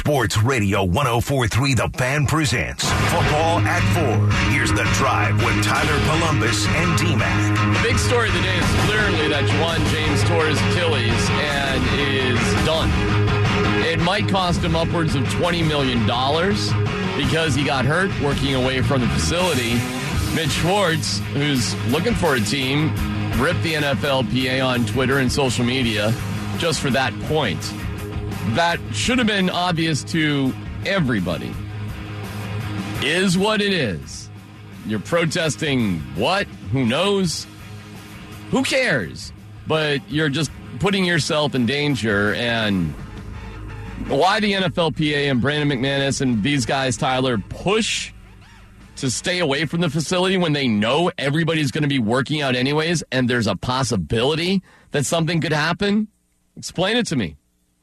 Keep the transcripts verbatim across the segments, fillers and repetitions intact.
Sports Radio one oh four three The Fan presents Football at Four. Here's The Drive with Tyler Columbus and D-Mac. The big story of the day is clearly that Juwan James tore his Achilles and is done. It might cost him upwards of twenty million dollars because he got hurt working away from the facility. Mitch Schwartz, who's looking for a team, ripped the N F L P A on Twitter and social media just for that point. That should have been obvious to everybody. Is what it is. You're protesting what? Who knows? Who cares? But you're just putting yourself in danger. And why the N F L P A and Brandon McManus and these guys, Tyler, push to stay away from the facility when they know everybody's going to be working out anyways and there's a possibility that something could happen? Explain it to me.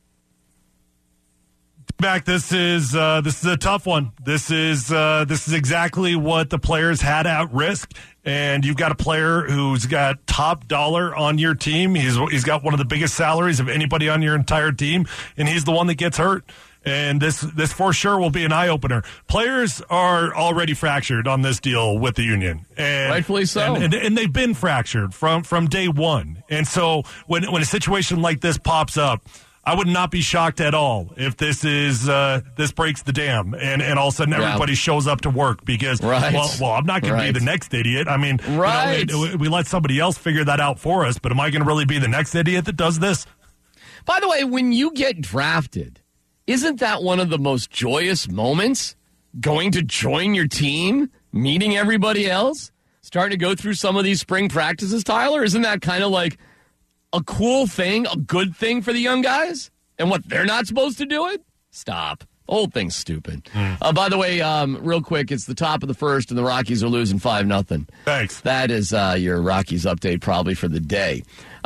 Back, this is uh, this is a tough one. This is uh, this is exactly what the players had at risk, and you've got a player who's got top dollar on your team. He's he's got one of the biggest salaries of anybody on your entire team, and he's the one that gets hurt. And this this for sure will be an eye opener. Players are already fractured on this deal with the union, and rightfully so. And, and, and they've been fractured from from day one. And so when when a situation like this pops up, I would not be shocked at all if this is uh, this breaks the dam and, and all of a sudden everybody yeah. shows up to work because, right. well, well, I'm not going right. to be the next idiot. I mean, right. you know, it, we let somebody else figure that out for us, but am I going to really be the next idiot that does this? By the way, when you get drafted, isn't that one of the most joyous moments? Going to join your team, meeting everybody else, starting to go through some of these spring practices, Tyler? Isn't that kind of like a cool thing, a good thing for the young guys? And what, they're not supposed to do it? Stop. The whole thing's stupid. Mm. Uh, by the way, um, real quick, it's the top of the first, and the Rockies are losing five nothing. Thanks. That is uh, your Rockies update probably for the day.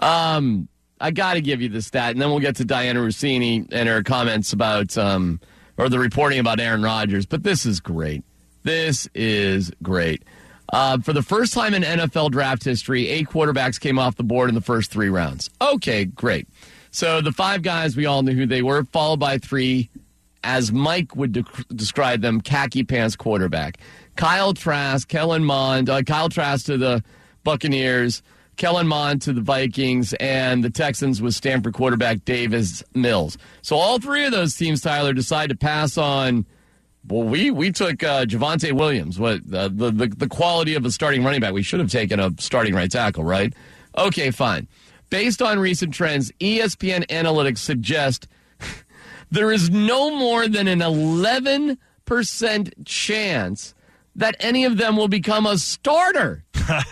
Um, I got to give you the stat, and then we'll get to Diana Rossini and her comments about, um, or the reporting about Aaron Rodgers. But this is great. This is great. Uh, for the first time in N F L draft history, eight quarterbacks came off the board in the first three rounds. Okay, great. So the five guys, we all knew who they were, followed by three, as Mike would de- describe them, khaki pants quarterback. Kyle Trask, Kellen Mond, uh, Kyle Trask to the Buccaneers, Kellen Mond to the Vikings, and the Texans with Stanford quarterback Davis Mills. So all three of those teams, Tyler, decided to pass on. Well, we we took uh, Javonte Williams. What uh, the, the the quality of a starting running back? We should have taken a starting right tackle, right? Okay, fine. Based on recent trends, E S P N analytics suggest there is no more than an eleven percent chance that any of them will become a starter,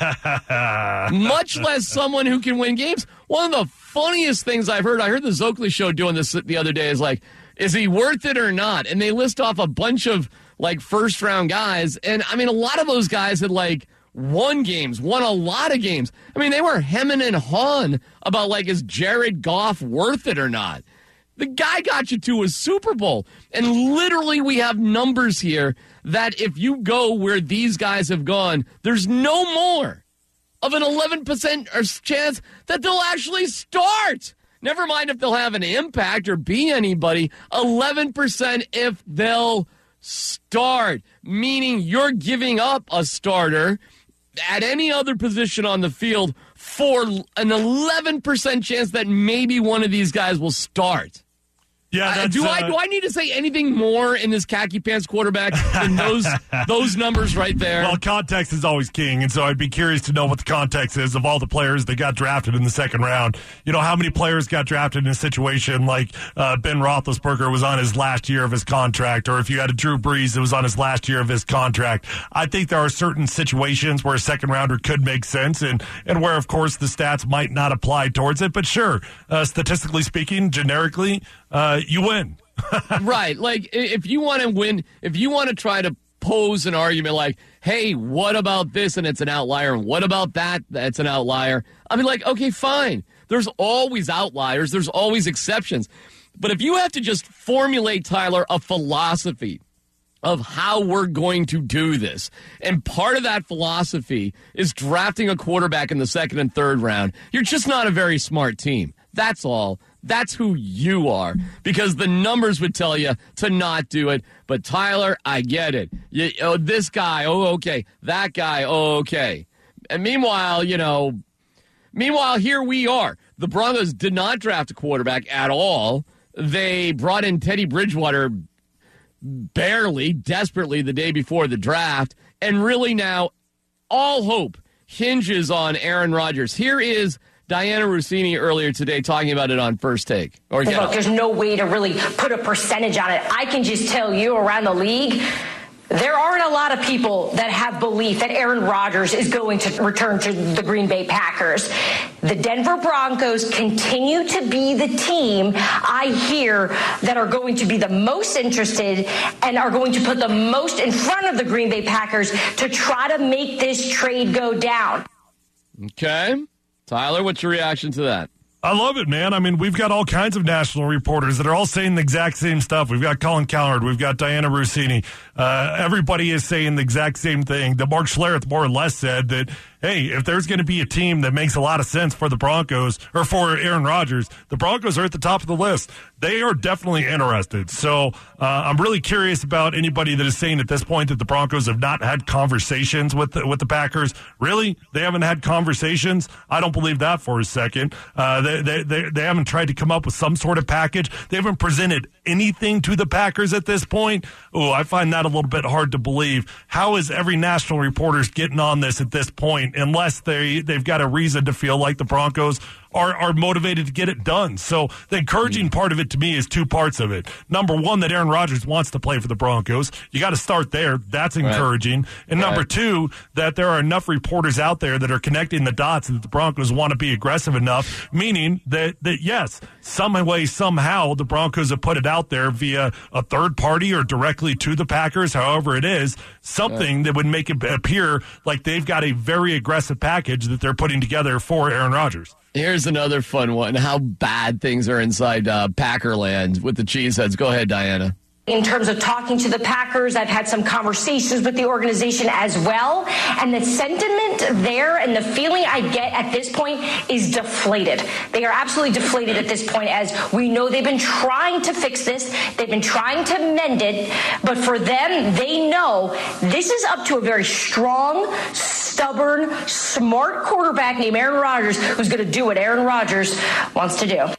much less someone who can win games. One of the funniest things I've heard, I heard the Zokley show doing this the other day, is like, is he worth it or not? And they list off a bunch of, like, first-round guys. And, I mean, a lot of those guys had, like, won games, won a lot of games. I mean, they were hemming and hawing about, like, is Jared Goff worth it or not? The guy got you to a Super Bowl. And literally we have numbers here that if you go where these guys have gone, there's no more of an eleven percent chance that they'll actually start. Never mind if they'll have an impact or be anybody. eleven percent if they'll start, meaning you're giving up a starter at any other position on the field for an eleven percent chance that maybe one of these guys will start. Yeah, uh, do uh, I do I need to say anything more in this khaki pants quarterback than those those numbers right there? Well, context is always king, and so I'd be curious to know what the context is of all the players that got drafted in the second round. You know, how many players got drafted in a situation like uh, Ben Roethlisberger was on his last year of his contract, or if you had a Drew Brees that was on his last year of his contract. I think there are certain situations where a second rounder could make sense, and, and where, of course, the stats might not apply towards it. But sure, uh, statistically speaking, generically, uh, you win. Right. Like, if you want to win, if you want to try to pose an argument like, hey, what about this? And it's an outlier. And what about that? That's an outlier. I mean, like, okay, fine. There's always outliers. There's always exceptions. But if you have to just formulate, Tyler, a philosophy of how we're going to do this, and part of that philosophy is drafting a quarterback in the second and third round, you're just not a very smart team. That's all. That's who you are, because the numbers would tell you to not do it. But Tyler, I get it. You, oh, this guy, oh, okay. That guy, oh, okay. And meanwhile, you know, meanwhile, here we are. The Broncos did not draft a quarterback at all. They brought in Teddy Bridgewater barely, desperately the day before the draft. And really now, all hope hinges on Aaron Rodgers. Here is Diana Rossini earlier today talking about it on First Take. Or Look, there's no way to really put a percentage on it. I can just tell you around the league, there aren't a lot of people that have belief that Aaron Rodgers is going to return to the Green Bay Packers. The Denver Broncos continue to be the team I hear that are going to be the most interested and are going to put the most in front of the Green Bay Packers to try to make this trade go down. Okay. Tyler, what's your reaction to that? I love it, man. I mean, we've got all kinds of national reporters that are all saying the exact same stuff. We've got Colin Cowherd. We've got Diana Rossini. Uh, everybody is saying the exact same thing. That Mark Schlereth more or less said that, hey, if there's going to be a team that makes a lot of sense for the Broncos or for Aaron Rodgers, the Broncos are at the top of the list. They are definitely interested. So uh, I'm really curious about anybody that is saying at this point that the Broncos have not had conversations with the, with the Packers. Really? They haven't had conversations? I don't believe that for a second. Uh, they, they, they, they haven't tried to come up with some sort of package. They haven't presented anything to the Packers at this point. Oh, I find that a little bit hard to believe. How is every national reporter getting on this at this point unless they, they've got a reason to feel like the Broncos are, are motivated to get it done? So the encouraging part of it to me is two parts of it. Number one, that Aaron Rodgers wants to play for the Broncos. You got to start there. That's encouraging. Right. And right. number two, that there are enough reporters out there that are connecting the dots that the Broncos want to be aggressive enough, meaning that, that yes, some way, somehow, the Broncos have put it out there via a third party or directly to the Packers, however it is, something right. that would make it appear like they've got a very aggressive package that they're putting together for Aaron Rodgers. Here's another fun one. How bad things are inside uh, Packerland with the Cheeseheads. Go ahead, Diana. In terms of talking to the Packers, I've had some conversations with the organization as well. And the sentiment there and the feeling I get at this point is deflated. They are absolutely deflated at this point, as we know they've been trying to fix this. They've been trying to mend it. But for them, they know this is up to a very strong, stubborn, smart quarterback named Aaron Rodgers who's going to do what Aaron Rodgers wants to do.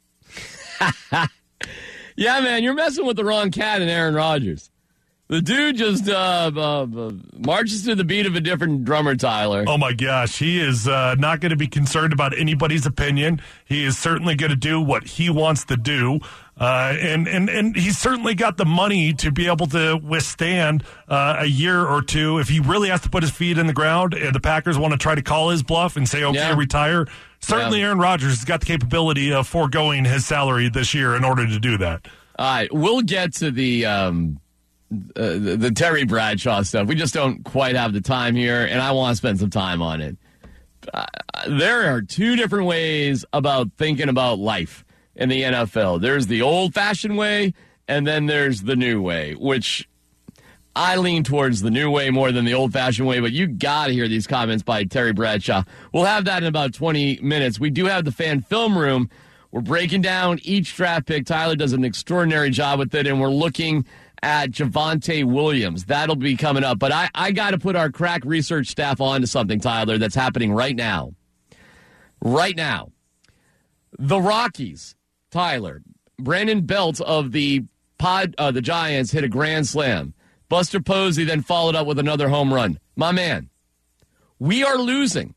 Yeah, man, you're messing with the wrong cat in Aaron Rodgers. The dude just uh, uh, uh, marches to the beat of a different drummer, Tyler. Oh, my gosh. He is uh, not going to be concerned about anybody's opinion. He is certainly going to do what he wants to do. Uh, and, and, and he's certainly got the money to be able to withstand uh, a year or two. If he really has to put his feet in the ground and the Packers want to try to call his bluff and say, okay, yeah. retire, certainly yeah. Aaron Rodgers has got the capability of foregoing his salary this year in order to do that. All right, we'll get to the, um, uh, the, the Terry Bradshaw stuff. We just don't quite have the time here, and I want to spend some time on it. Uh, there are two different ways about thinking about life in the N F L. There's the old-fashioned way, and then there's the new way, which I lean towards the new way more than the old-fashioned way, but you got to hear these comments by Terry Bradshaw. We'll have that in about twenty minutes. We do have the fan film room. We're breaking down each draft pick. Tyler does an extraordinary job with it, and we're looking at Javonte Williams. That'll be coming up. But I, I got to put our crack research staff on to something, Tyler, that's happening right now. Right now. The Rockies. Tyler, Brandon Belt of the pod, uh, the Giants hit a grand slam. Buster Posey then followed up with another home run. My man, we are losing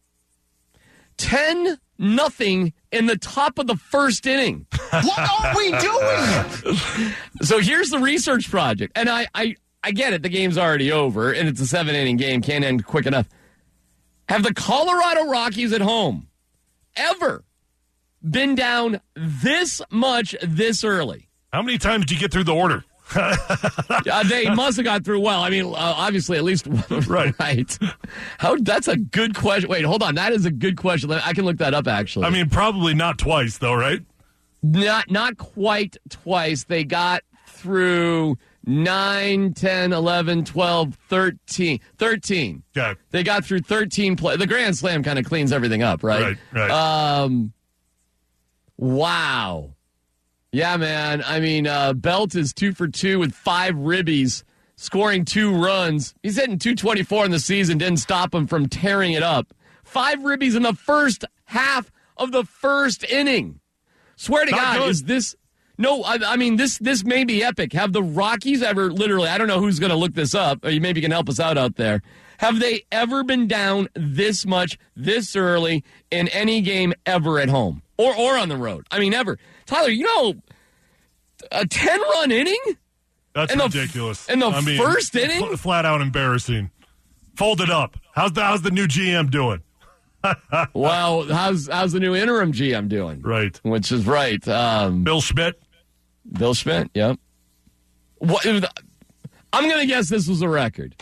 ten nothing in the top of the first inning. What are we doing? So here's the research project, and I, I, I get it. The game's already over, and it's a seven-inning game. Can't end quick enough. Have the Colorado Rockies at home ever been down this much this early? How many times did you get through the order? uh, they must have got through well. I mean, uh, obviously, at least right. right. How? That's a good question. Wait, hold on. That is a good question. I can look that up, actually. I mean, probably not twice, though, right? Not, not quite twice. They got through nine, ten, eleven, twelve, thirteen. thirteen. Okay. They got through thirteen play. The Grand Slam kind of cleans everything up, right? Right, right. Um, Wow. Yeah, man. I mean, uh, Belt is two for two with five ribbies, scoring two runs. He's hitting two twenty-four in the season, didn't stop him from tearing it up. Five ribbies in the first half of the first inning. Swear to Not God, good. is this... No, I, I mean, this this may be epic. Have the Rockies ever, literally, I don't know who's going to look this up, or you maybe can help us out out there. Have they ever been down this much, this early, in any game ever at home? Or or on the road? I mean, ever. Tyler, you know, a ten-run inning? That's in the, ridiculous. In the I mean, first inning? Fl- flat out embarrassing. Fold it up. How's the, how's the new G M doing? Well, how's how's the new interim G M doing? Right. Which is right. Um, Bill Schmidt. Bill Schmidt, yep. What, I'm going to guess this was a record.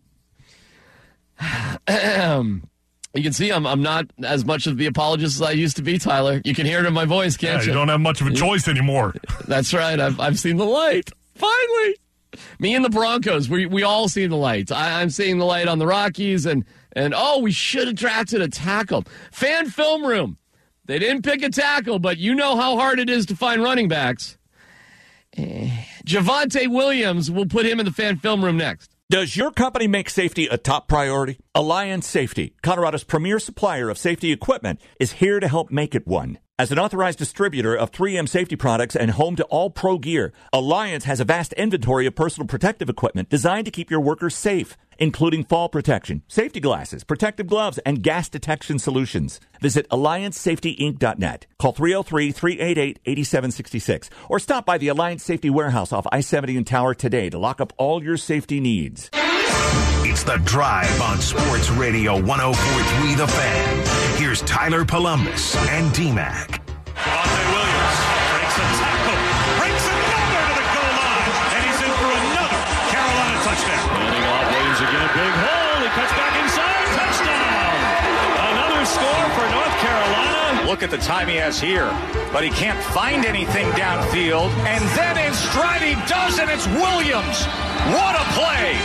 You can see I'm I'm not as much of the apologist as I used to be, Tyler. You can hear it in my voice, can't Yeah, you? you don't have much of a choice anymore. That's right. I've I've seen the light. Finally. Me and the Broncos, we we all see the light. I, I'm seeing the light on the Rockies, and, and oh, we should have drafted a tackle. Fan film room. They didn't pick a tackle, but you know how hard it is to find running backs. Eh. Javonte Williams, we'll put him in the fan film room next. Does your company make safety a top priority? Alliance Safety, Colorado's premier supplier of safety equipment, is here to help make it one. As an authorized distributor of three M safety products and home to all pro gear, Alliance has a vast inventory of personal protective equipment designed to keep your workers safe, including fall protection, safety glasses, protective gloves, and gas detection solutions. Visit alliance safety inc dot net. Call three oh three, three eight eight, eight seven six six or stop by the Alliance Safety Warehouse off I seventy and Tower today to lock up all your safety needs. It's The Drive on Sports Radio one oh four point three The Fan. Here's Tyler Columbus and D-Mac. Javonte Williams breaks a tackle, breaks another to the goal line, and he's in for another Carolina touchdown. Handing off Williams again, big hole, he cuts back inside, touchdown! Another score for North Carolina. Look at the time he has here, but he can't find anything downfield, and then in stride he does, and it's Williams. What a play!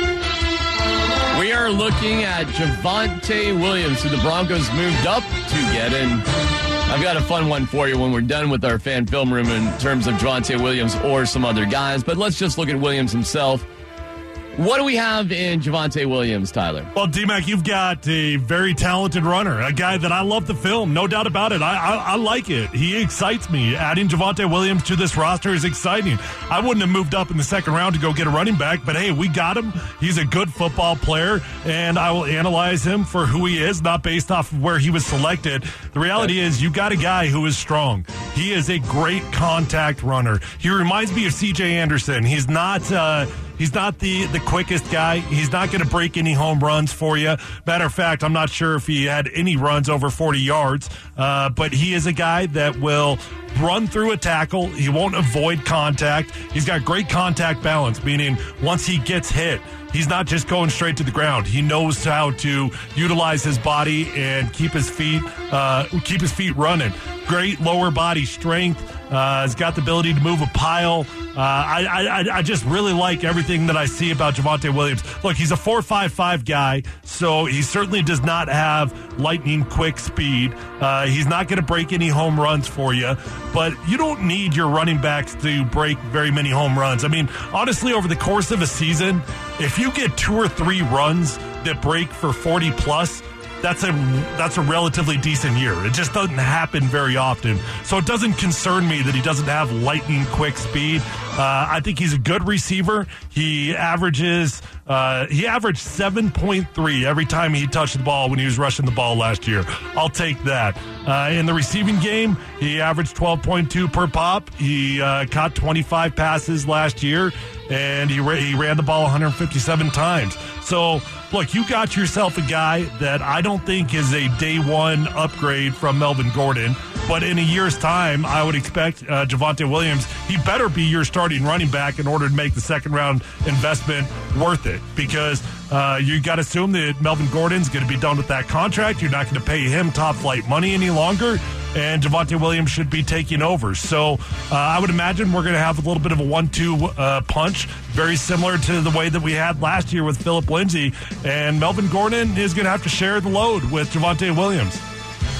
We are looking at Javonte Williams, who the Broncos moved up to get. And I've got a fun one for you when we're done with our fan film room in terms of Javonte Williams or some other guys. But let's just look at Williams himself. What do we have in Javonte Williams, Tyler? Well, D-Mac, you've got a very talented runner, a guy that I love the film, no doubt about it. I, I, I like it. He excites me. Adding Javonte Williams to this roster is exciting. I wouldn't have moved up in the second round to go get a running back, but hey, we got him. He's a good football player, and I will analyze him for who he is, not based off of where he was selected. The reality is you got a guy who is strong. He is a great contact runner. He reminds me of C J Anderson. He's not... Uh, He's not the, the quickest guy. He's not going to break any home runs for you. Matter of fact, I'm not sure if he had any runs over forty yards, uh, but he is a guy that will run through a tackle. He won't avoid contact. He's got great contact balance, meaning once he gets hit, he's not just going straight to the ground. He knows how to utilize his body and keep his feet uh, keep his feet running. Great lower body strength. Uh, has got the ability to move a pile. Uh, I, I I just really like everything that I see about Javonte Williams. Look, he's a four five five guy, so he certainly does not have lightning quick speed. Uh, he's not going to break any home runs for you, but you don't need your running backs to break very many home runs. I mean, honestly, over the course of a season, if you get two or three runs that break for forty plus, that's a that's a relatively decent year. It just doesn't happen very often. So it doesn't concern me that he doesn't have lightning quick speed. Uh, I think he's a good receiver. He averages uh, he averaged seven point three every time he touched the ball when he was rushing the ball last year. I'll take that. Uh, in the receiving game, he averaged twelve point two per pop. He uh, caught twenty-five passes last year, and he, ra- he ran the ball one hundred fifty-seven times. So, look, you got yourself a guy that I don't think is a day one upgrade from Melvin Gordon, but in a year's time, I would expect uh, Javonte Williams, he better be your starting running back in order to make the second round investment worth it, because uh, you got to assume that Melvin Gordon's going to be done with that contract. You're not going to pay him top flight money any longer, and Javonte Williams should be taking over. So uh, I would imagine we're going to have a little bit of a one two uh, punch, very similar to the way that we had last year with Phillip Lindsay, and Melvin Gordon is going to have to share the load with Javonte Williams.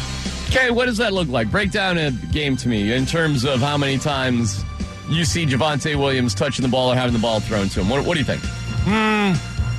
Okay, what does that look like? Break down a game to me in terms of how many times you see Javonte Williams touching the ball or having the ball thrown to him. What, what do you think? Hmm,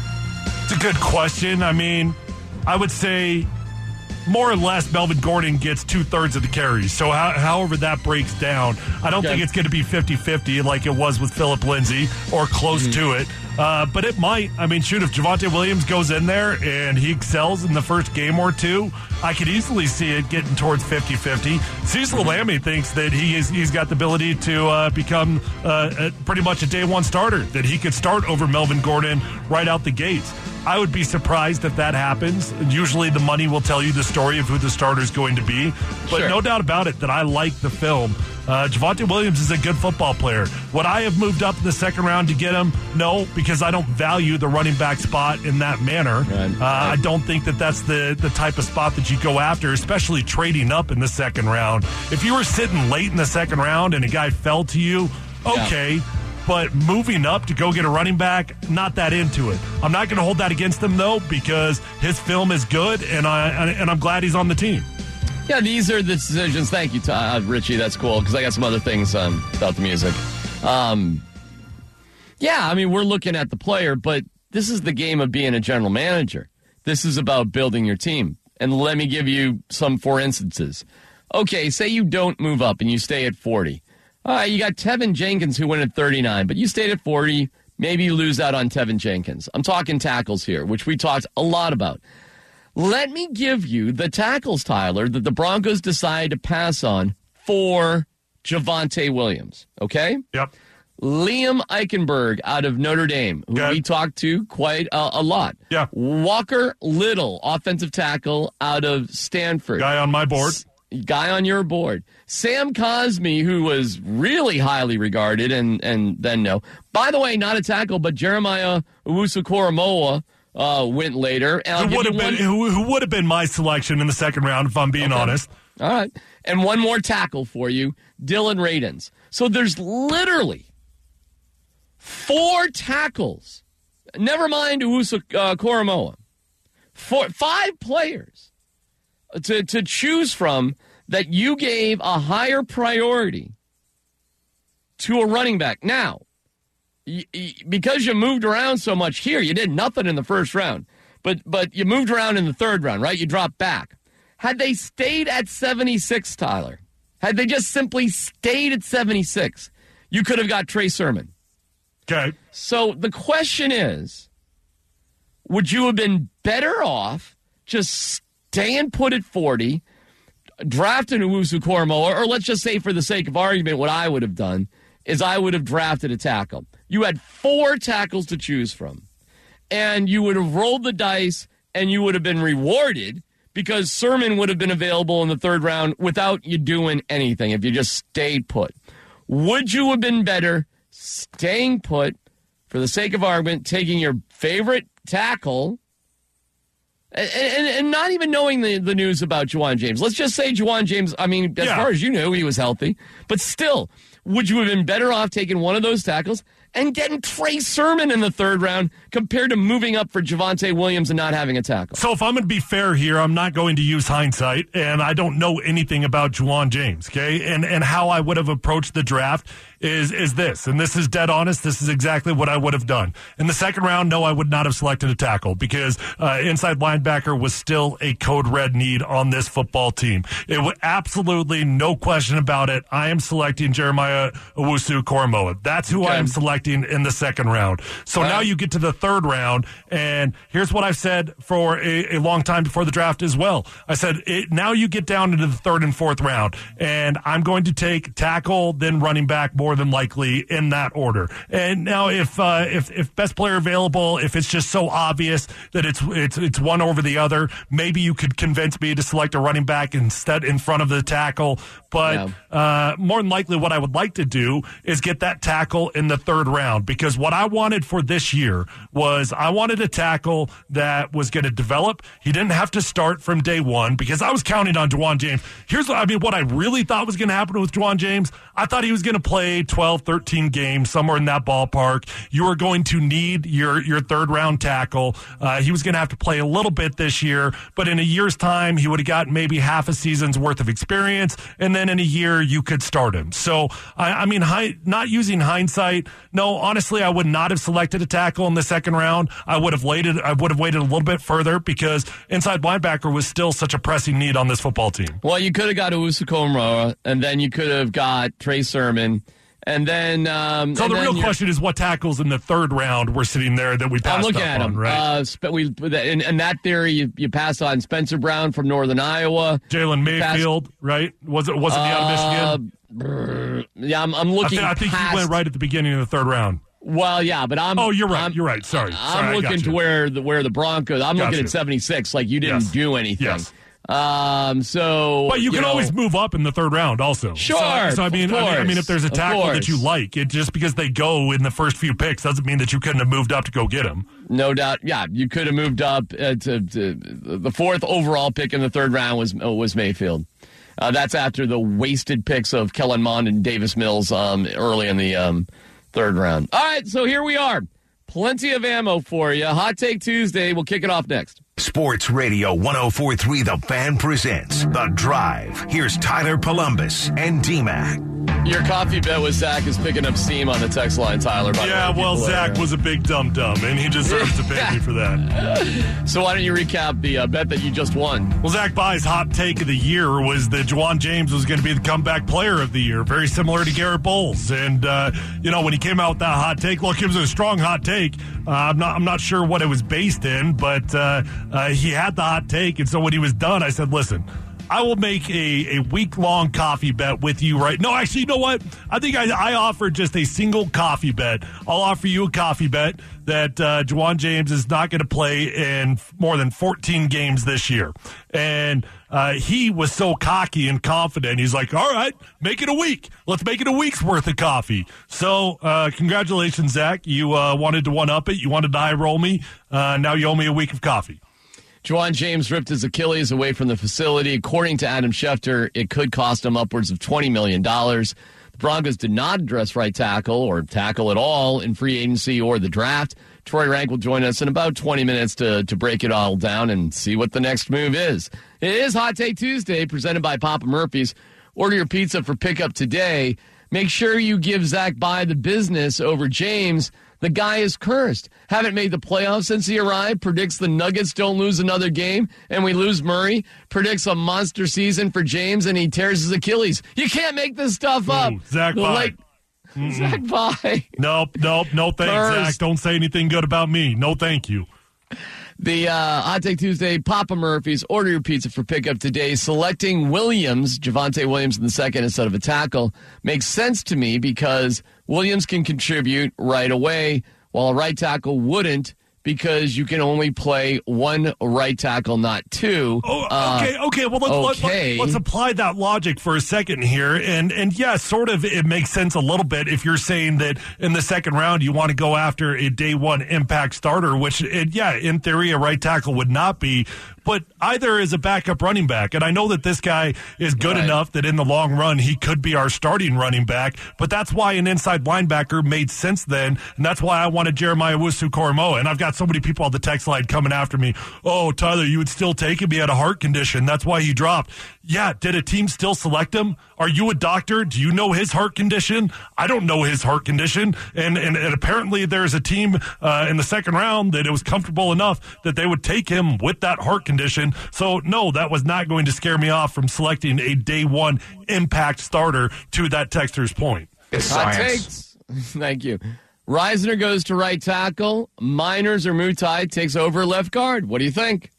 it's a good question. I mean, I would say more or less Melvin Gordon gets two-thirds of the carries. So how, however that breaks down, I don't okay. think it's going to be fifty-fifty like it was with Phillip Lindsay or close mm-hmm. to it. Uh, but it might. I mean, shoot, if Javonte Williams goes in there and he excels in the first game or two, I could easily see it getting towards fifty-fifty. Cecil Lammey thinks that he is, he's got the ability to uh, become uh, a, pretty much a day one starter, that he could start over Melvin Gordon right out the gates. I would be surprised if that happens. Usually the money will tell you the story of who the starter is going to be. But sure. no doubt about it that I like the film. Uh, Javonte Williams is a good football player. Would I have moved up in the second round to get him? No, because I don't value the running back spot in that manner. Right. Uh, I don't think that that's the, the type of spot that you go after, especially trading up in the second round. If you were sitting late in the second round and a guy fell to you, okay. Yeah. But moving up to go get a running back, not that into it. I'm not going to hold that against him, though, because his film is good, and, I, and I'm glad he's on the team. Yeah, these are the decisions. Thank you, uh, Richie. That's cool, because I got some other things um, about the music. Um, yeah, I mean, we're looking at the player, but this is the game of being a general manager. This is about building your team. And let me give you some for instances. Okay, say you don't move up and you stay at forty. Uh, you got Tevin Jenkins who went at thirty-nine, but you stayed at forty. Maybe you lose out on Tevin Jenkins. I'm talking tackles here, which we talked a lot about. Let me give you the tackles, Tyler, that the Broncos decided to pass on for Javonte Williams, okay? Yep. Liam Eichenberg out of Notre Dame, who okay. we talked to quite a, a lot. Yeah. Walker Little, offensive tackle out of Stanford. Guy on my board. S- Guy on your board. Sam Cosmi, who was really highly regarded, and, and then no. By the way, not a tackle, but Jeremiah Owusu-Koramoah uh, went later. And who would have been who, who would have been my selection in the second round, if I'm being okay. honest. All right. And one more tackle for you, Dylan Radins. So there's literally four tackles. Never mind Owusu-Koramoah. Four, five players to, to choose from that you gave a higher priority to a running back. Now, y- y- because you moved around so much here, you did nothing in the first round, but but you moved around in the third round, right? You dropped back. Had they stayed at seventy-six, Tyler, had they just simply stayed at seventy-six, you could have got Trey Sermon. Okay. So the question is, would you have been better off just staying put at forty, drafting Owusu-Koramoah, or let's just say for the sake of argument, what I would have done is I would have drafted a tackle. You had four tackles to choose from, and you would have rolled the dice, and you would have been rewarded because Sermon would have been available in the third round without you doing anything if you just stayed put. Would you have been better staying put, for the sake of argument, taking your favorite tackle, And, and, and not even knowing the, the news about Juwan James? Let's just say Juwan James, I mean, as yeah. far as you knew, he was healthy. But still, would you have been better off taking one of those tackles and getting Trey Sermon in the third round compared to moving up for Javonte Williams and not having a tackle? So if I'm going to be fair here, I'm not going to use hindsight, and I don't know anything about Juwan James, okay? And and how I would have approached the draft is is this, and this is dead honest, this is exactly what I would have done. In the second round, no, I would not have selected a tackle because uh, inside linebacker was still a code red need on this football team. It was absolutely no question about it. I am selecting Jeremiah Owusu-Koramoah. That's who okay. I am selecting in the second round. So wow. now you get to the third round, and here's what I've said for a, a long time before the draft as well. I said, it, now you get down into the third and fourth round, and I'm going to take tackle, then running back more than likely in that order. And now if uh, if if best player available, if it's just so obvious that it's it's it's one over the other, maybe you could convince me to select a running back instead in front of the tackle. But yeah. uh, more than likely what I would like to do is get that tackle in the third round, because what I wanted for this year was I wanted a tackle that was going to develop. He didn't have to start from day one because I was counting on Juwan James. Here's what I mean, what I really thought was going to happen with Juwan James. I thought he was going to play play twelve, thirteen games, somewhere in that ballpark. You are going to need your, your third-round tackle. Uh, he was going to have to play a little bit this year, but in a year's time, he would have got maybe half a season's worth of experience, and then in a year, you could start him. So, I, I mean, hi, not using hindsight, no, honestly, I would not have selected a tackle in the second round. I would have waited, I would have waited a little bit further because inside linebacker was still such a pressing need on this football team. Well, you could have got Owusu-Koramoah, and then you could have got Trey Sermon, and then... Um, so and the then real question is what tackles in the third round were sitting there that we passed I'm looking up at on, him. right? Uh, spe- we, in, in that theory, you, you passed on Spencer Brown from Northern Iowa. Jalen Mayfield, passed, right? Was it, wasn't he out of Michigan? Uh, yeah, I'm, I'm looking I, th- I think past, he went right at the beginning of the third round. Well, yeah, but I'm... Oh, you're right. I'm, you're right. Sorry. I'm Sorry, looking to where the, where the Broncos... I'm got looking you. at seventy-six, like you didn't yes. do anything. Yes. Um, so, but you, you can know, always move up in the third round, also. Sure. So, so I mean, I mean, I mean, if there's a tackle that you like, it just because they go in the first few picks doesn't mean that you couldn't have moved up to go get him. No doubt. Yeah, you could have moved up uh, to, to the fourth overall pick in the third round was uh, was Mayfield. Uh, that's after the wasted picks of Kellen Mond and Davis Mills um, early in the um, third round. All right, so here we are. Plenty of ammo for you. Hot Take Tuesday. We'll kick it off next. Sports Radio one oh four point three The Fan presents The Drive. Here's Tyler Columbus and D-Mac. Your coffee bet with Zach is picking up steam on the text line, Tyler. By yeah, the way, well, Zach are... was a big dum-dum, and he deserves to pay me for that. So why don't you recap the uh, bet that you just won? Well, Zach Bye's hot take of the year was that Juwan James was going to be the comeback player of the year, very similar to Garrett Bowles. And, uh, you know, when he came out with that hot take, look, it was a strong hot take. Uh, I'm not I'm not sure what it was based in, but uh, uh, he had the hot take. And so when he was done, I said, listen, I will make a, a week-long coffee bet with you right. No, actually, you know what? I think I, I offered just a single coffee bet. I'll offer you a coffee bet that uh, Juwan James is not going to play in more than fourteen games this year. And uh, he was so cocky and confident. He's like, all right, make it a week. Let's make it a week's worth of coffee. So uh, congratulations, Zach. You uh, wanted to one-up it. You wanted to high-roll me. Uh, now you owe me a week of coffee. Juwan James ripped his Achilles away from the facility. According to Adam Schefter, it could cost him upwards of twenty million dollars. The Broncos did not address right tackle or tackle at all in free agency or the draft. Troy Rank will join us in about twenty minutes to, to break it all down and see what the next move is. It is Hot Take Tuesday, presented by Papa Murphy's. Order your pizza for pickup today. Make sure you give Zach Bye the business over James. The guy is cursed. Haven't made the playoffs since he arrived. Predicts the Nuggets don't lose another game, and we lose Murray. Predicts a monster season for James, and he tears his Achilles. You can't make this stuff up. Ooh, Zach Bye. Like, Zach Bye. Nope, nope, no thanks, Cursed. Zach. Don't say anything good about me. No thank you. The uh, Hot Take Tuesday, Papa Murphy's. Order your pizza for pickup today. Selecting Williams, Javonte Williams in the second instead of a tackle, makes sense to me because Williams can contribute right away, while a right tackle wouldn't, because you can only play one right tackle, not two. Oh, okay, uh, okay. Well, let's, okay. Let, let's apply that logic for a second here. And, and yeah, sort of it makes sense a little bit if you're saying that in the second round you want to go after a day one impact starter, which, it, yeah, in theory, a right tackle would not be. But either is a backup running back. And I know that this guy is good right. enough that in the long run he could be our starting running back. But that's why an inside linebacker made sense then. And that's why I wanted Jeremiah Owusu-Koramoah. And I've got so many people on the text line coming after me. Oh, Tyler, you would still take him? He had a heart condition. That's why he dropped. Yeah, did a team still select him? Are you a doctor? Do you know his heart condition? I don't know his heart condition. And and, and apparently there's a team uh, in the second round that it was comfortable enough that they would take him with that heart condition. So, no, that was not going to scare me off from selecting a day one impact starter, to that texter's point. It's Hot science. takes. Thank you. Reisner goes to right tackle. Miners or Mutai takes over left guard. What do you think?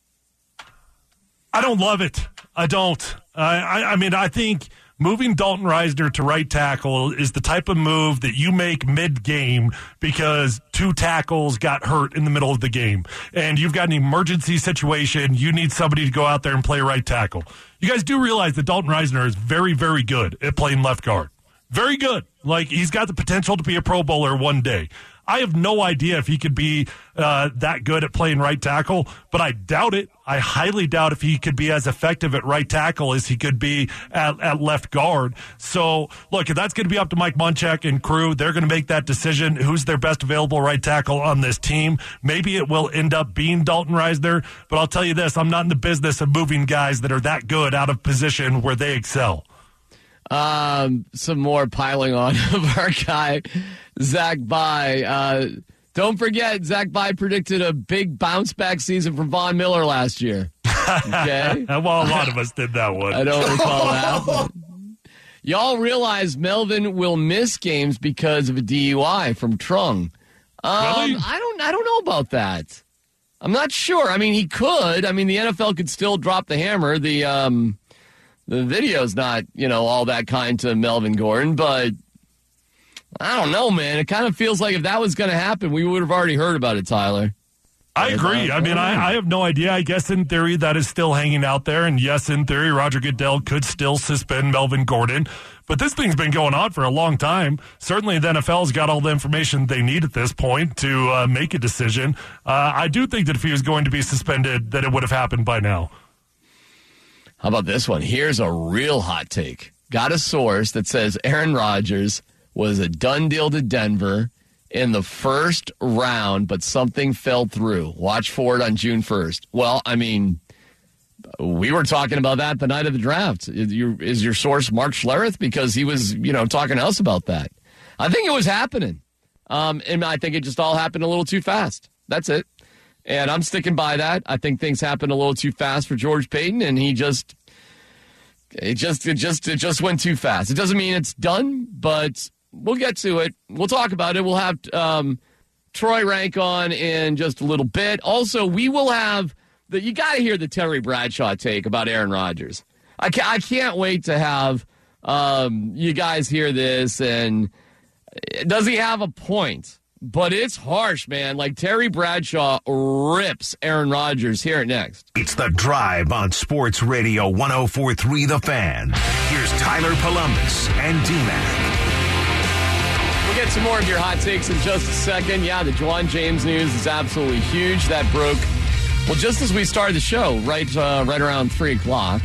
I don't love it. I don't. I, I, I mean, I think moving Dalton Reisner to right tackle is the type of move that you make mid-game because two tackles got hurt in the middle of the game. And you've got an emergency situation. You need somebody to go out there and play right tackle. You guys do realize that Dalton Reisner is very, very good at playing left guard. Very good. Like, he's got the potential to be a Pro Bowler one day. I have no idea if he could be uh, that good at playing right tackle, but I doubt it. I highly doubt if he could be as effective at right tackle as he could be at, at left guard. So, look, if that's going to be up to Mike Munchak and crew, they're going to make that decision. Who's their best available right tackle on this team? Maybe it will end up being Dalton Reisner, but I'll tell you this, I'm not in the business of moving guys that are that good out of position where they excel. Um, some more piling on of our guy, Zach Bye. Uh, don't forget, Zach Bye predicted a big bounce back season from Von Miller last year. Okay? Well, a lot of us did that one. I don't recall that. But y'all realize Melvin will miss games because of a D U I from Trung. Um, Really? I don't. I don't know about that. I'm not sure. I mean, he could. I mean, the N F L could still drop the hammer. The um. The video's not, you know, all that kind to Melvin Gordon, but I don't know, man. It kind of feels like if that was going to happen, we would have already heard about it, Tyler. I agree. I mean, I, I have no idea. I guess in theory that is still hanging out there. And yes, in theory, Roger Goodell could still suspend Melvin Gordon. But this thing's been going on for a long time. Certainly the N F L's got all the information they need at this point to uh, make a decision. Uh, I do think that if he was going to be suspended, that it would have happened by now. How about this one? Here's a real hot take. Got a source that says Aaron Rodgers was a done deal to Denver in the first round, but something fell through. Watch for it on June first. Well, I mean, we were talking about that the night of the draft. Is your, is your source Mark Schlereth? Because he was, you know, talking to us about that. I think it was happening. Um, and I think it just all happened a little too fast. That's it. And I'm sticking by that. I think things happened a little too fast for George Paton, and he just, it just, it just, it just went too fast. It doesn't mean it's done, but we'll get to it. We'll talk about it. We'll have um, Troy Rank on in just a little bit. Also, we will have the. You got to hear the Terry Bradshaw take about Aaron Rodgers. I can't, I can't wait to have um, you guys hear this. And does he have a point? But it's harsh, man. Like Terry Bradshaw rips Aaron Rodgers. Hear it next. It's The Drive on Sports Radio one oh four point three The Fan. Here's Tyler Columbus and D-Mac. We'll get some more of your hot takes in just a second. Yeah, the Juwan James news is absolutely huge. That broke, well, just as we started the show, right uh, right around three o'clock.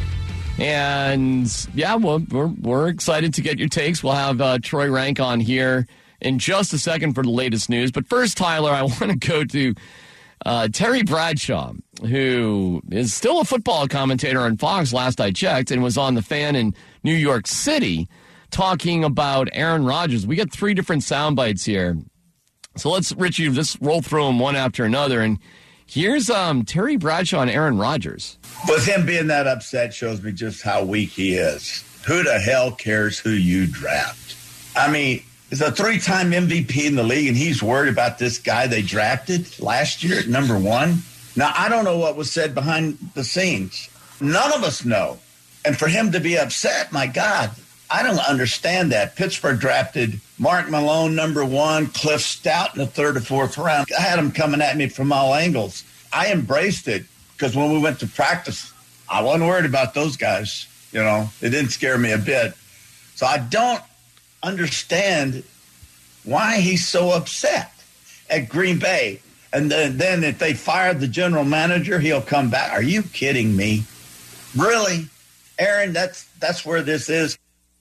And, yeah, well, we're, we're excited to get your takes. We'll have uh, Troy Rank on here in just a second for the latest news. But first, Tyler, I want to go to uh, Terry Bradshaw, who is still a football commentator on Fox, last I checked, and was on The Fan in New York City talking about Aaron Rodgers. We got three different sound bites here. So let's, Richie, let's roll through them one after another. And here's um, Terry Bradshaw and Aaron Rodgers. With him being that upset shows me just how weak he is. Who the hell cares who you draft? I mean, he's a three-time M V P in the league, and he's worried about this guy they drafted last year at number one. Now, I don't know what was said behind the scenes. None of us know. And for him to be upset, my God, I don't understand that. Pittsburgh drafted Mark Malone, number one, Cliff Stout in the third or fourth round. I had him coming at me from all angles. I embraced it because when we went to practice, I wasn't worried about those guys. You know, it didn't scare me a bit. So I don't understand why he's so upset at Green Bay. And then, then if they fired the general manager, he'll come back. Are you kidding me? Really? Aaron, that's that's where this is.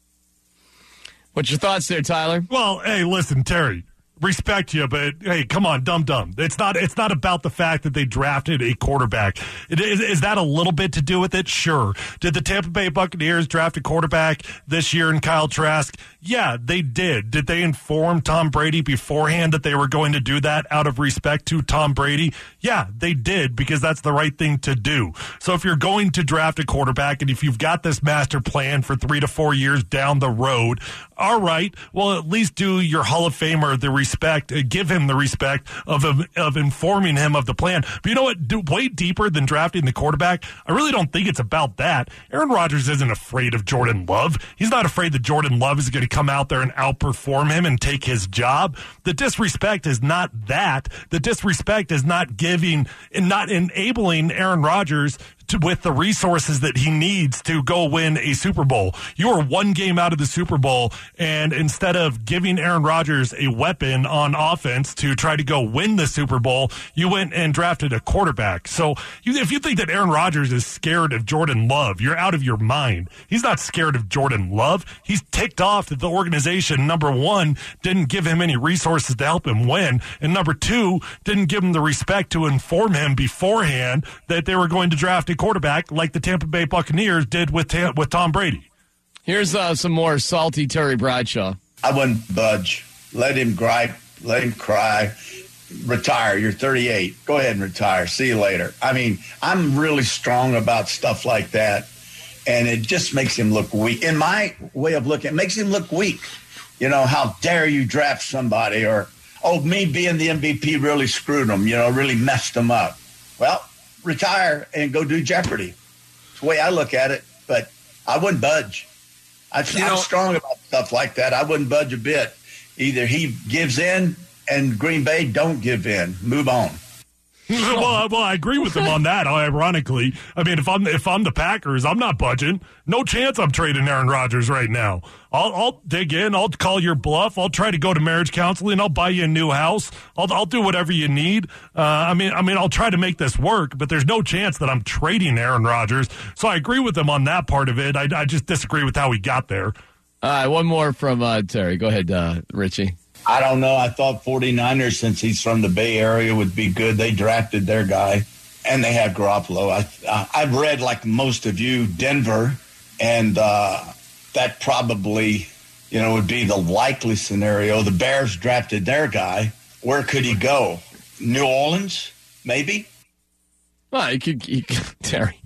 What's your thoughts there, Tyler? Well, hey, listen, Terry, respect you, but hey, come on, dum dum. It's not. It's not about the fact that they drafted a quarterback. It, is, is that a little bit to do with it? Sure. Did the Tampa Bay Buccaneers draft a quarterback this year in Kyle Trask? Yeah, they did. Did they inform Tom Brady beforehand that they were going to do that out of respect to Tom Brady? Yeah, they did, because that's the right thing to do. So if you're going to draft a quarterback, and if you've got this master plan for three to four years down the road, all right, well, at least do your Hall of Famer the respect, uh, give him the respect of, of of informing him of the plan. But you know what? Do, way deeper than drafting the quarterback, I really don't think it's about that. Aaron Rodgers isn't afraid of Jordan Love. He's not afraid that Jordan Love is going to come out there and outperform him and take his job. The disrespect is not that. The disrespect is not giving and not enabling Aaron Rodgers to, with the resources that he needs to go win a Super Bowl. You are one game out of the Super Bowl, and instead of giving Aaron Rodgers a weapon on offense to try to go win the Super Bowl, you went and drafted a quarterback. So you, if you think that Aaron Rodgers is scared of Jordan Love, you're out of your mind. He's not scared of Jordan Love. He's ticked off that the organization, number one, didn't give him any resources to help him win, and number two, didn't give him the respect to inform him beforehand that they were going to draft a quarterback like the Tampa Bay Buccaneers did with Ta- with Tom Brady. Here's uh, some more salty Terry Bradshaw. I wouldn't budge. Let him gripe. Let him cry. Retire. You're thirty-eight. Go ahead and retire. See you later. I mean, I'm really strong about stuff like that, and it just makes him look weak. In my way of looking, it makes him look weak. You know, how dare you draft somebody, or, oh, me being the M V P really screwed him, you know, really messed him up. Well, retire and go do Jeopardy. It's the way I look at it, but I wouldn't budge. I, I'm know, strong about stuff like that. I wouldn't budge a bit. Either he gives in and Green Bay don't give in. Move on. well, well, I agree with him on that. Ironically, I mean, if I'm if I'm the Packers, I'm not budging. No chance I'm trading Aaron Rodgers right now. I'll, I'll dig in. I'll call your bluff. I'll try to go to marriage counseling. I'll buy you a new house. I'll I'll do whatever you need. Uh, I mean, I mean, I'll try to make this work. But there's no chance that I'm trading Aaron Rodgers. So I agree with him on that part of it. I, I just disagree with how he got there. All right, one more from uh, Terry. Go ahead, uh, Richie. I don't know. I thought 49ers, since he's from the Bay Area, would be good. They drafted their guy, and they had Garoppolo. I, uh, I've read, like most of you, Denver, and uh, that probably, you know, would be the likely scenario. The Bears drafted their guy. Where could he go? New Orleans, maybe? Well, he could, he could Terry.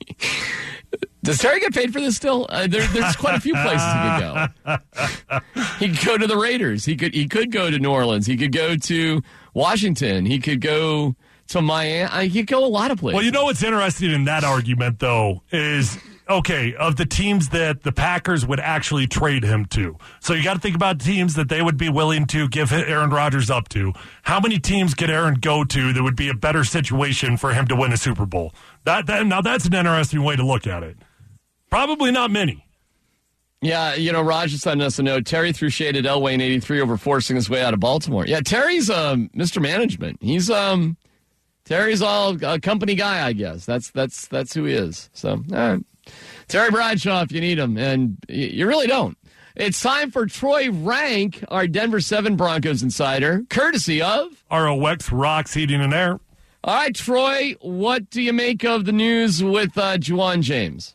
Does Terry get paid for this still? Uh, there, there's quite a few places he could go. He could go to the Raiders. He could he could go to New Orleans. He could go to Washington. He could go to Miami. He could go a lot of places. Well, you know what's interesting in that argument, though, is, okay, of the teams that the Packers would actually trade him to. So you got to think about teams that they would be willing to give Aaron Rodgers up to. How many teams could Aaron go to that would be a better situation for him to win a Super Bowl? That, that Now, that's an interesting way to look at it. Probably not many. Yeah, you know, Raj is sending us a note. Terry threw shade at Elway in eighty-three over forcing his way out of Baltimore. Yeah, Terry's um, Mister Management. He's um, Terry's all a company guy, I guess. That's that's that's who he is. So, all right. Terry Bradshaw, if you need him, and you really don't. It's time for Troy Rank, our Denver seven Broncos insider, courtesy of R O X Rocks Heating and Air. All right, Troy, what do you make of the news with uh, Juwan James?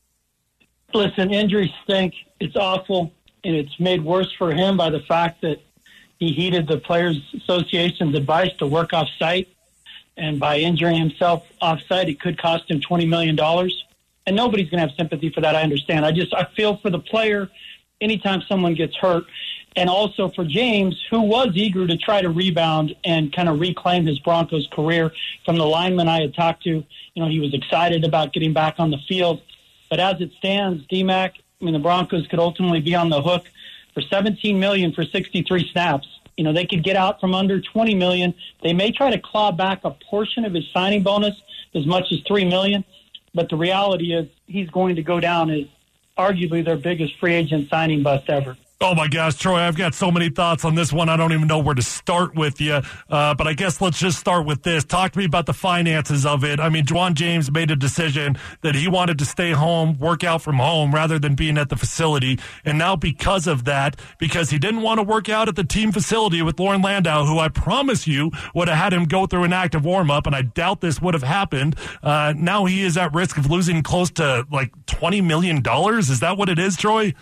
Listen, injuries stink. It's awful, and it's made worse for him by the fact that he heeded the Players Association's advice to work off-site, and by injuring himself off-site, it could cost him twenty million dollars. And nobody's going to have sympathy for that, I understand. I just I feel for the player anytime someone gets hurt, and also for James, who was eager to try to rebound and kind of reclaim his Broncos career. From the lineman I had talked to, you know, he was excited about getting back on the field. But as it stands, D-Mac, I mean, the Broncos could ultimately be on the hook for seventeen million dollars for sixty-three snaps. You know, they could get out from under twenty million dollars. They may try to claw back a portion of his signing bonus, as much as three million dollars. But the reality is he's going to go down as arguably their biggest free agent signing bust ever. Oh, my gosh, Troy, I've got so many thoughts on this one. I don't even know where to start with you. Uh, but I guess let's just start with this. Talk to me about the finances of it. I mean, Juwan James made a decision that he wanted to stay home, work out from home, rather than being at the facility. And now because of that, because he didn't want to work out at the team facility with Lauren Landau, who I promise you would have had him go through an active warm-up, and I doubt this would have happened. Uh, now he is at risk of losing close to, like, twenty million dollars. Is that what it is, Troy?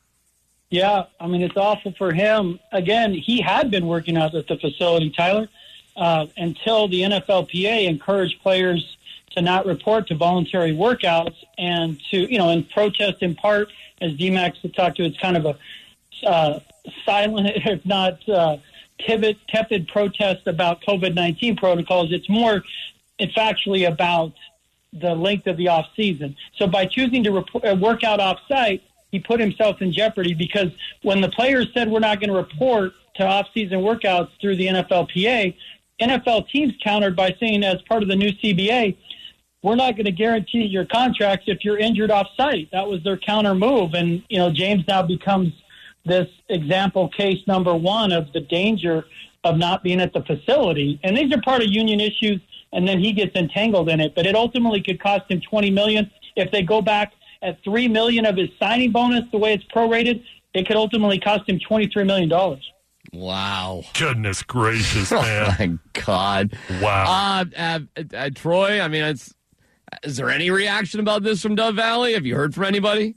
Yeah, I mean, it's awful for him. Again, he had been working out at the facility, Tyler, uh, until the N F L P A encouraged players to not report to voluntary workouts and to, you know, in protest in part, as D-Max had talked to, it's kind of a uh, silent, if not uh, tepid, tepid protest about COVID nineteen protocols. It's more factually about the length of the off season. So by choosing to report, uh, work out off-site, he put himself in jeopardy, because when the players said we're not going to report to off-season workouts through the N F L P A, N F L teams countered by saying, as part of the new C B A, we're not going to guarantee your contracts if you're injured off site. That was their counter move. And, you know, James now becomes this example case number one of the danger of not being at the facility. And these are part of union issues, and then he gets entangled in it. But it ultimately could cost him twenty million dollars. If they go back at three million dollars of his signing bonus, the way it's prorated, it could ultimately cost him twenty-three million dollars. Wow. Goodness gracious, man. Oh, my God. Wow. Uh, uh, uh, Troy, I mean, it's, is there any reaction about this from Dove Valley? Have you heard from anybody?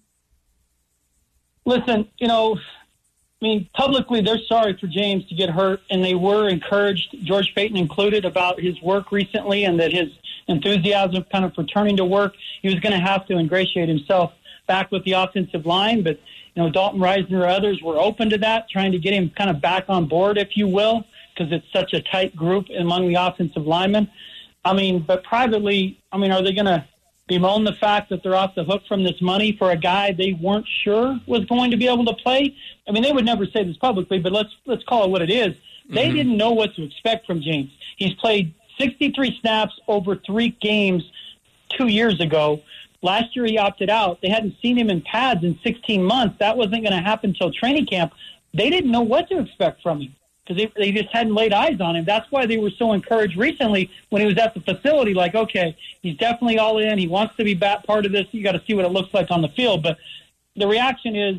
Listen, you know, I mean, publicly they're sorry for James to get hurt, and they were encouraged, George Paton included, about his work recently and that his enthusiasm kind of returning to work. He was going to have to ingratiate himself back with the offensive line, but, you know, Dalton Reisner or others were open to that, trying to get him kind of back on board, if you will, because it's such a tight group among the offensive linemen. I mean, but privately, I mean, are they going to bemoan the fact that they're off the hook from this money for a guy they weren't sure was going to be able to play? I mean, they would never say this publicly, but let's let's call it what it is. They mm-hmm. didn't know what to expect from James. He's played sixty-three snaps over three games two years ago. Last year he opted out. They hadn't seen him in pads in sixteen months. That wasn't going to happen until training camp. They didn't know what to expect from him because they, they just hadn't laid eyes on him. That's why they were so encouraged recently when he was at the facility, like, okay, he's definitely all in. He wants to be back part of this. You got to see what it looks like on the field. But the reaction is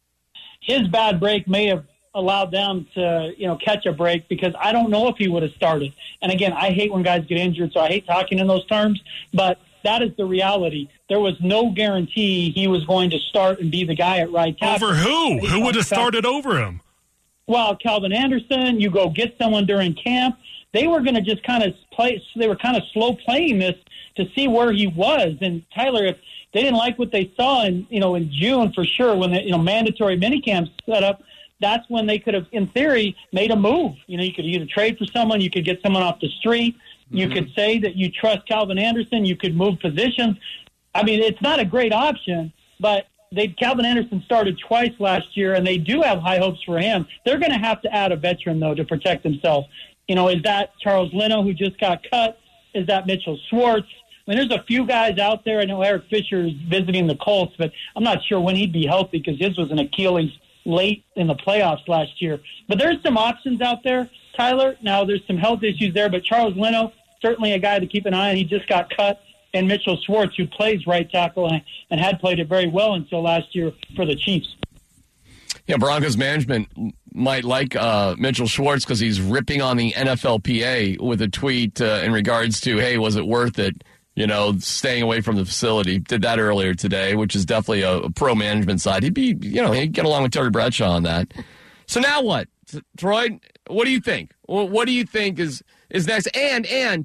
his bad break may have allowed them to, you know, catch a break, because I don't know if he would have started. And again, I hate when guys get injured, so I hate talking in those terms, but that is the reality. There was no guarantee he was going to start and be the guy at right tackle. Over who? Who would have started over him? Well, Calvin Anderson, you go get someone during camp. They were going to just kind of play, they were kind of slow playing this to see where he was. And Tyler, if they didn't like what they saw in, you know, in June for sure, when the, you know, mandatory minicamps set up, that's when they could have, in theory, made a move. You know, you could either trade for someone, you could get someone off the street, you mm-hmm. could say that you trust Calvin Anderson, you could move positions. I mean, it's not a great option, but they Calvin Anderson started twice last year, and they do have high hopes for him. They're going to have to add a veteran, though, to protect themselves. You know, is that Charles Leno, who just got cut? Is that Mitchell Schwartz? I mean, there's a few guys out there. I know Eric Fisher is visiting the Colts, but I'm not sure when he'd be healthy because his was an Achilles late in the playoffs last year. But there's some options out there, Tyler. Now, there's some health issues there, but Charles Leno, certainly a guy to keep an eye on. He just got cut. And Mitchell Schwartz, who plays right tackle and, and had played it very well until last year for the Chiefs. Yeah, Broncos management might like uh, Mitchell Schwartz because he's ripping on the N F L P A with a tweet uh, in regards to, hey, was it worth it, you know, staying away from the facility. Did that earlier today, which is definitely a, a pro-management side. He'd be, you know, he'd get along with Terry Bradshaw on that. So now what? Troy, what do you think? What do you think is, is next? And, and,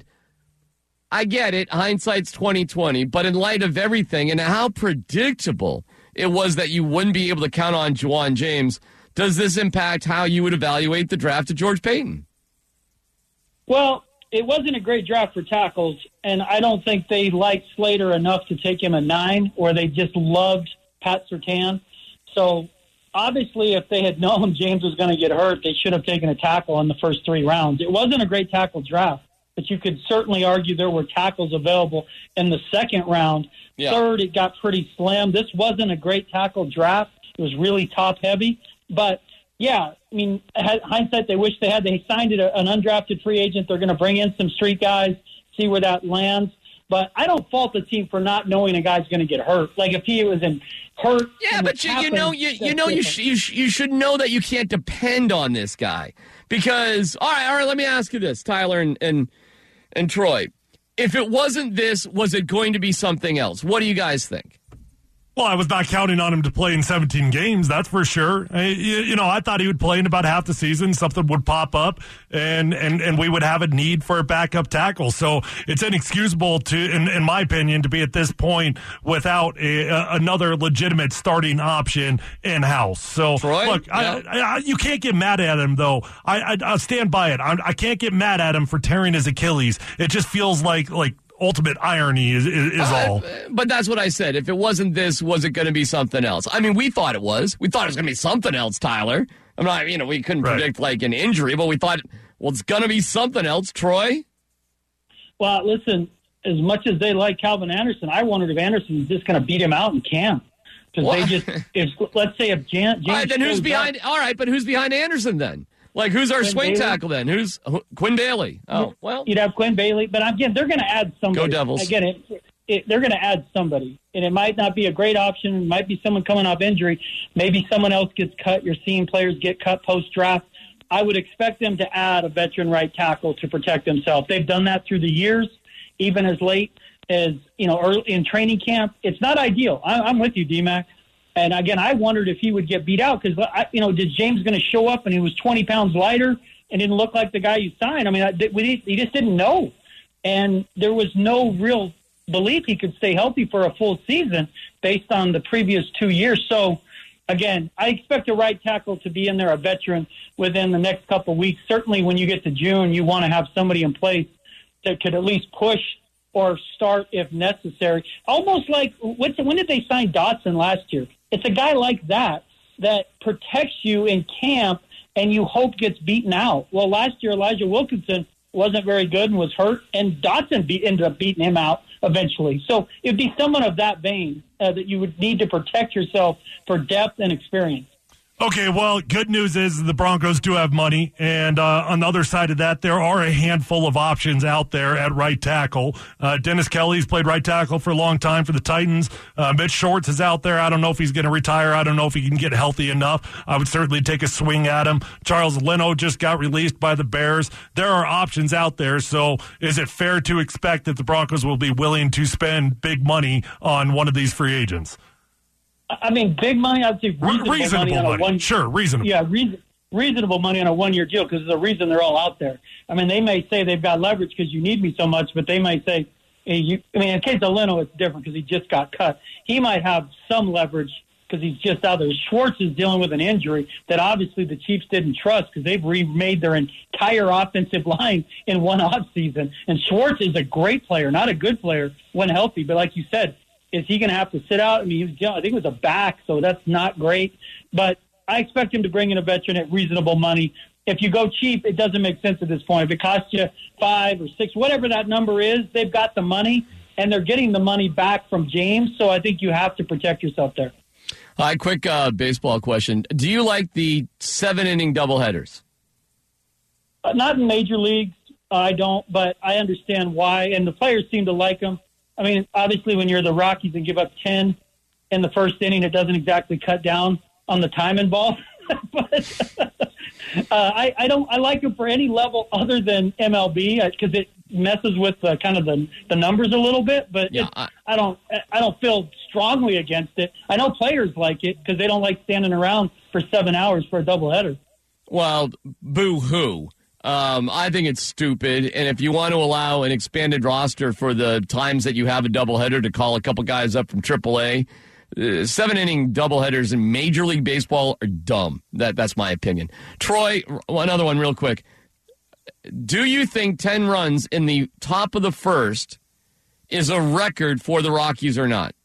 I get it, hindsight's twenty twenty, but in light of everything and how predictable it was that you wouldn't be able to count on Ja'Wuan James, does this impact how you would evaluate the draft of George Paton? Well, it wasn't a great draft for tackles, and I don't think they liked Slater enough to take him a nine, or they just loved Pat Surtain. So obviously, if they had known James was going to get hurt, they should have taken a tackle in the first three rounds. It wasn't a great tackle draft, but you could certainly argue there were tackles available in the second round. Yeah. Third, it got pretty slim. This wasn't a great tackle draft. It was really top-heavy. But, yeah, I mean, hindsight, they wish they had. They signed it, an undrafted free agent. They're going to bring in some street guys, see where that lands. But I don't fault the team for not knowing a guy's going to get hurt. Like, if he was in hurt. Yeah, but you, you know, you, you know, you, sh- you, sh- you should know that you can't depend on this guy. Because, all right, all right, let me ask you this, Tyler and, and And Troy, if it wasn't this, was it going to be something else? What do you guys think? Well, I was not counting on him to play in seventeen games, that's for sure. I, you know, I thought he would play in about half the season. Something would pop up, and and, and we would have a need for a backup tackle. So it's inexcusable, to, in, in my opinion, to be at this point without a, a, another legitimate starting option in-house. So, Troy? look, yeah. I, I, you can't get mad at him, though. I, I, I'll stand by it. I, I can't get mad at him for tearing his Achilles. It just feels like like. Ultimate irony is, is, is uh, all. But that's what I said. If it wasn't this, was it going to be something else? I mean, we thought it was. We thought it was going to be something else, Tyler. I'm not, you know, we couldn't right. predict like an injury, but we thought, well, it's going to be something else, Troy. Well, listen, as much as they like Calvin Anderson, I wondered if Anderson was just going to beat him out in camp. Because they just, if, let's say if Jan, James. All right, then who's behind? Up, all right, but who's behind Anderson then? Like, who's our Quinn swing Bailey? tackle then? Who's who, Quinn Bailey? Oh, well. You'd have Quinn Bailey. But again, they're going to add somebody. Go Devils. Again, it, it, they're going to add somebody. And it might not be a great option. It might be someone coming off injury. Maybe someone else gets cut. You're seeing players get cut post-draft. I would expect them to add a veteran right tackle to protect themselves. They've done that through the years, even as late as, you know, early in training camp. It's not ideal. I, I'm with you, D-Mac. And again, I wondered if he would get beat out because, you know, did James going to show up and he was twenty pounds lighter and didn't look like the guy you signed? I mean, I, we, he just didn't know. And there was no real belief he could stay healthy for a full season based on the previous two years. So, again, I expect a right tackle to be in there, a veteran, within the next couple of weeks. Certainly when you get to June, you want to have somebody in place that could at least push or start if necessary. Almost like, what's, when did they sign Dotson last year? It's a guy like that that protects you in camp and you hope gets beaten out. Well, last year, Elijah Wilkinson wasn't very good and was hurt, and Dotson beat, ended up beating him out eventually. So it'd be someone of that vein uh, that you would need to protect yourself for depth and experience. Okay, well, good news is the Broncos do have money, and uh, on the other side of that, there are a handful of options out there at right tackle. Uh, Dennis Kelly's played right tackle for a long time for the Titans. Uh, Mitch Shorts is out there. I don't know if he's going to retire. I don't know if he can get healthy enough. I would certainly take a swing at him. Charles Leno just got released by the Bears. There are options out there, so is it fair to expect that the Broncos will be willing to spend big money on one of these free agents? I mean, big money, I'd say reasonable, reasonable money on a money. one. Sure, reasonable. Yeah, reason, reasonable money on a one-year deal because there's a reason they're all out there. I mean, they may say they've got leverage because you need me so much, but they may say, hey, you, I mean, in case of Leno, it's different because he just got cut. He might have some leverage because he's just out there. Schwartz is dealing with an injury that obviously the Chiefs didn't trust because they've remade their entire offensive line in one offseason. And Schwartz is a great player, not a good player when healthy, but like you said, is he going to have to sit out? I mean, he was, I think it was a back, so that's not great. But I expect him to bring in a veteran at reasonable money. If you go cheap, it doesn't make sense at this point. If it costs you five or six, whatever that number is, they've got the money, and they're getting the money back from James. So I think you have to protect yourself there. All right, quick uh, baseball question. Do you like the seven-inning doubleheaders? Uh, not in major leagues. I don't, but I understand why, and the players seem to like them. I mean, obviously, when you're the Rockies and give up ten in the first inning, it doesn't exactly cut down on the time involved. but uh, I, I don't. I like it for any level other than M L B because it messes with the, kind of the, the numbers a little bit. But yeah, it, I, I don't. I don't feel strongly against it. I know players like it because they don't like standing around for seven hours for a doubleheader. Well, boo-hoo. Um, I think it's stupid, and if you want to allow an expanded roster for the times that you have a doubleheader to call a couple guys up from triple A, uh, seven-inning doubleheaders in Major League Baseball are dumb. That That's my opinion. Troy, another one real quick. Do you think ten runs in the top of the first is a record for the Rockies or not?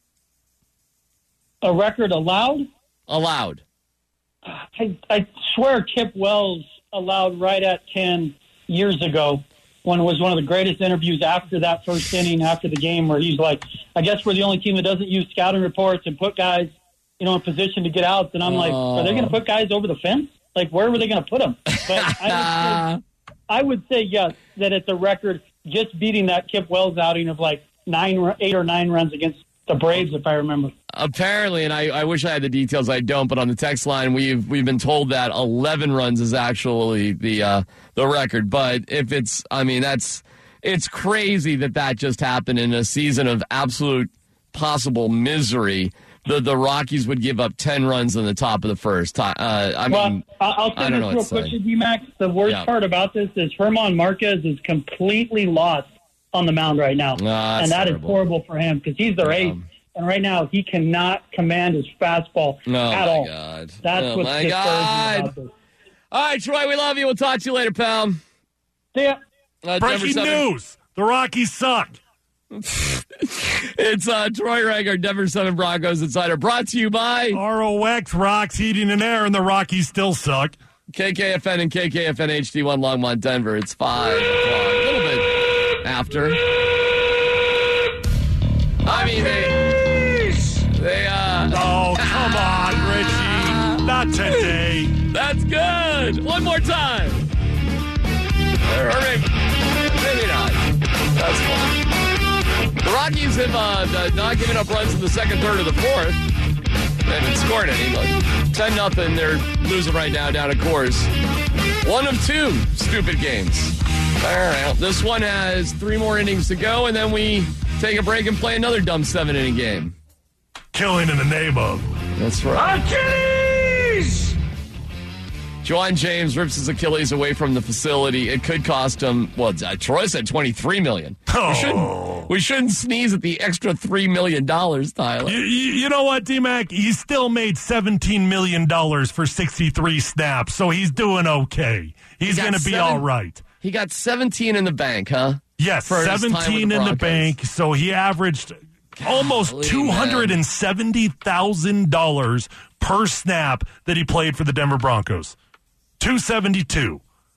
A record allowed? Allowed. I, I swear Kip Wells allowed right at ten years ago when it was one of the greatest interviews after that first inning, after the game, where he's like, I guess we're the only team that doesn't use scouting reports and put guys, you know, in position to get outs. And I'm like, oh. Are they going to put guys over the fence? Like, where were they going to put them? But I would, say, I would say, yes, that it's a record just beating that Kip Wells outing of like nine, eight or nine runs against the Braves, if I remember. Apparently, and I, I wish I had the details. I don't, but on the text line, we've we've been told that eleven runs is actually the uh, the record. But if it's, I mean, that's it's crazy that that just happened in a season of absolute possible misery. The the Rockies would give up ten runs in the top of the first. Uh, I well, mean, I'll say I don't this know real quick to you, Max. The worst yeah. part about this is Herman Marquez is completely lost on the mound right now. Ah, and that terrible. is horrible for him because he's their Yeah. ace. And right now, he cannot command his fastball Oh, at my all. God. That's Oh, what's my discouraging God. about this. All right, Troy, we love you. We'll talk to you later, pal. See ya. Uh, Breaking news. The Rockies suck. It's uh, Troy Renger, Denver seven Broncos Insider, brought to you by R O X Rocks Heating and Air, and the Rockies still suck. K K F N and K K F N H D one Longmont, Denver. It's five o'clock, a little bit after. I mean, they, they, uh... Oh, come on, Richie. Not today. That's good. One more time. Or maybe, maybe not. That's fine. The Rockies have uh, not given up runs in the second, third, or the fourth. They haven't scored any, but ten nothing. They're losing right now down at Coors. One of two stupid games. All right. This one has three more innings to go, and then we take a break and play another dumb seven-inning game. Killing in the name of. That's right. Achilles! Juwan James rips his Achilles away from the facility. It could cost him, well, uh, Troy said twenty-three million dollars. Oh. We shouldn't, we shouldn't sneeze at the extra three million dollars, Tyler. You, you know what, D-Mac? He still made seventeen million dollars for sixty-three snaps, so he's doing okay. He's He going got to be seven- all right. He got seventeen in the bank, huh? Yes, For his time with seventeen the in the Broncos. bank, so he averaged almost Golly, two hundred seventy thousand dollars per snap that he played for the Denver Broncos. two seventy-two.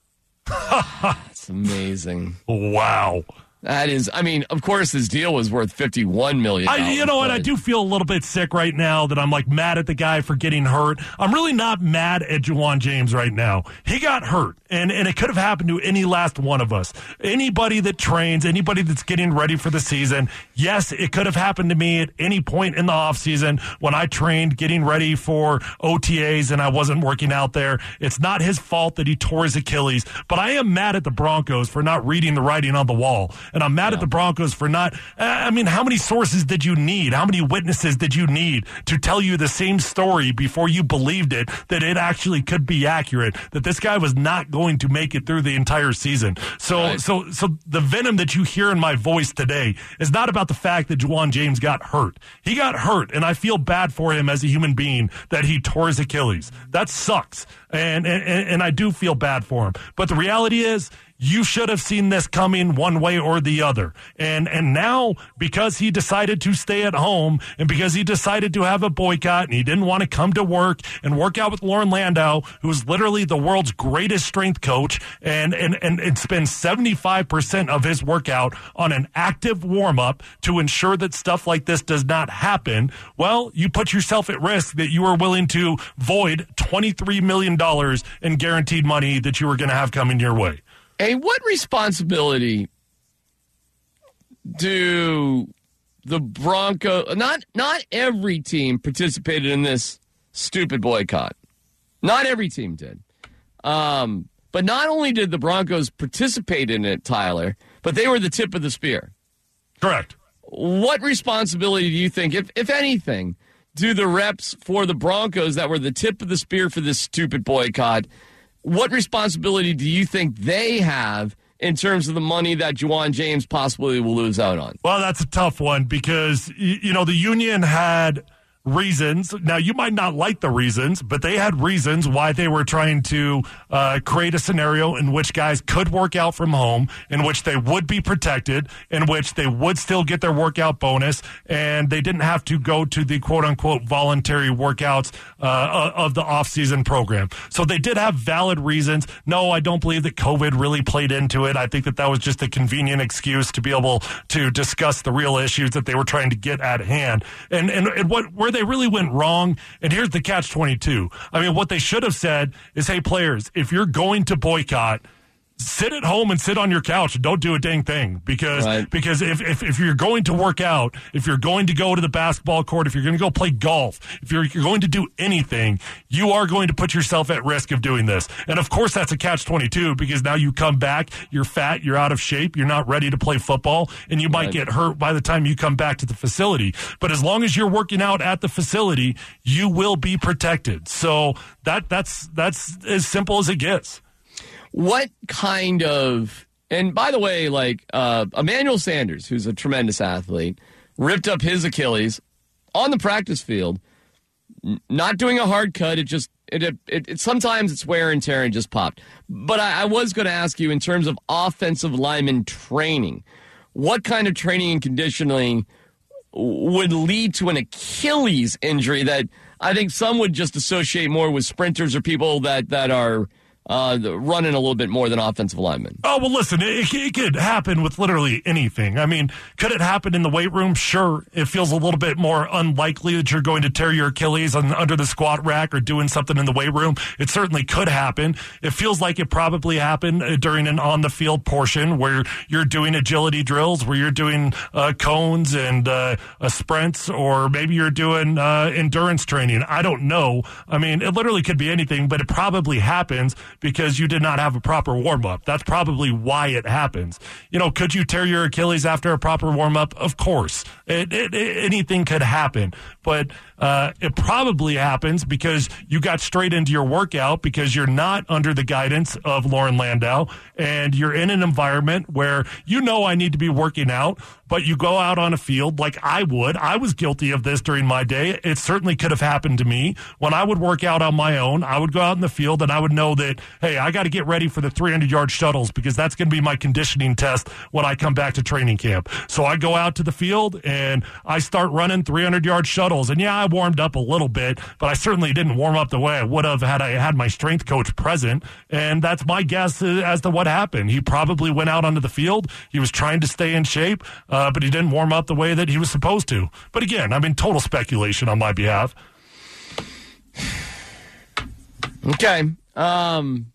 That's amazing. Wow. That is, I mean, of course, his deal was worth fifty-one million dollars. I, you know what? but- I do feel a little bit sick right now that I'm like mad at the guy for getting hurt. I'm really not mad at Juwan James right now. He got hurt, and, and it could have happened to any last one of us. Anybody that trains, anybody that's getting ready for the season. Yes, it could have happened to me at any point in the offseason when I trained getting ready for O T As and I wasn't working out there. It's not his fault that he tore his Achilles, but I am mad at the Broncos for not reading the writing on the wall. And I'm mad yeah. at the Broncos for not, I mean, how many sources did you need? How many witnesses did you need to tell you the same story before you believed it, that it actually could be accurate, that this guy was not going to make it through the entire season? So, right. so, so the venom that you hear in my voice today is not about the fact that Juwan James got hurt. He got hurt, and I feel bad for him as a human being that he tore his Achilles. That sucks. And, and, and I do feel bad for him. But the reality is, you should have seen this coming one way or the other. And and now, because he decided to stay at home and because he decided to have a boycott and he didn't want to come to work and work out with Lauren Landau, who is literally the world's greatest strength coach, and, and, and, and spend seventy-five percent of his workout on an active warm-up to ensure that stuff like this does not happen, well, you put yourself at risk that you are willing to void twenty-three million dollars in guaranteed money that you were going to have coming your way. Hey, what responsibility do the Broncos, not not every team participated in this stupid boycott. Not every team did. Um, but not only did the Broncos participate in it, Tyler, but they were the tip of the spear. Correct. What responsibility do you think, if if anything, do the reps for the Broncos that were the tip of the spear for this stupid boycott, what responsibility do you think they have in terms of the money that Juwan James possibly will lose out on? Well, that's a tough one because, you know, the union had reasons. Now, you might not like the reasons, but they had reasons why they were trying to uh, create a scenario in which guys could work out from home, in which they would be protected, in which they would still get their workout bonus, and they didn't have to go to the quote-unquote voluntary workouts uh, of the off-season program. So they did have valid reasons. No, I don't believe that COVID really played into it. I think that that was just a convenient excuse to be able to discuss the real issues that they were trying to get at hand. And, and, and what where they really went wrong, and here's the catch twenty-two. I mean, what they should have said is, hey, players, if you're going to boycott, sit at home and sit on your couch and don't do a dang thing. Because right. because if, if, if you're going to work out, if you're going to go to the basketball court, if you're going to go play golf, if you're, you're going to do anything, you are going to put yourself at risk of doing this. And of course, that's a catch twenty-two because now you come back, you're fat, you're out of shape, you're not ready to play football, and you might right. get hurt by the time you come back to the facility. But as long as you're working out at the facility, you will be protected. So that that's that's as simple as it gets. What kind of, and by the way, like uh, Emmanuel Sanders, who's a tremendous athlete, ripped up his Achilles on the practice field, n- not doing a hard cut. It just, it, it, it, it sometimes it's wear and tear and just popped. But I, I was going to ask you in terms of offensive lineman training, what kind of training and conditioning would lead to an Achilles injury that I think some would just associate more with sprinters or people that, that are uh, running a little bit more than offensive linemen. Oh, well, listen, it, it could happen with literally anything. I mean, could it happen in the weight room? Sure. It feels a little bit more unlikely that you're going to tear your Achilles on, under the squat rack or doing something in the weight room. It certainly could happen. It feels like it probably happened during an on-the-field portion where you're doing agility drills, where you're doing uh, cones and uh, uh, sprints, or maybe you're doing uh, endurance training. I don't know. I mean, it literally could be anything, but it probably happens because you did not have a proper warm-up. That's probably why it happens. You know, could you tear your Achilles after a proper warm-up? Of course. It, it, it, anything could happen. But uh, it probably happens because you got straight into your workout because you're not under the guidance of Lauren Landau, and you're in an environment where you know I need to be working out, but you go out on a field like I would. I was guilty of this during my day. It certainly could have happened to me. When I would work out on my own, I would go out in the field and I would know that, hey, I got to get ready for the three hundred yard shuttles because that's going to be my conditioning test when I come back to training camp. So I go out to the field and I start running three hundred yard shuttles. And yeah, I warmed up a little bit, but I certainly didn't warm up the way I would have had I had my strength coach present. And that's my guess as to what happened. He probably went out onto the field. He was trying to stay in shape. Uh, but he didn't warm up the way that he was supposed to. But again, I mean, total speculation on my behalf. Okay. Um,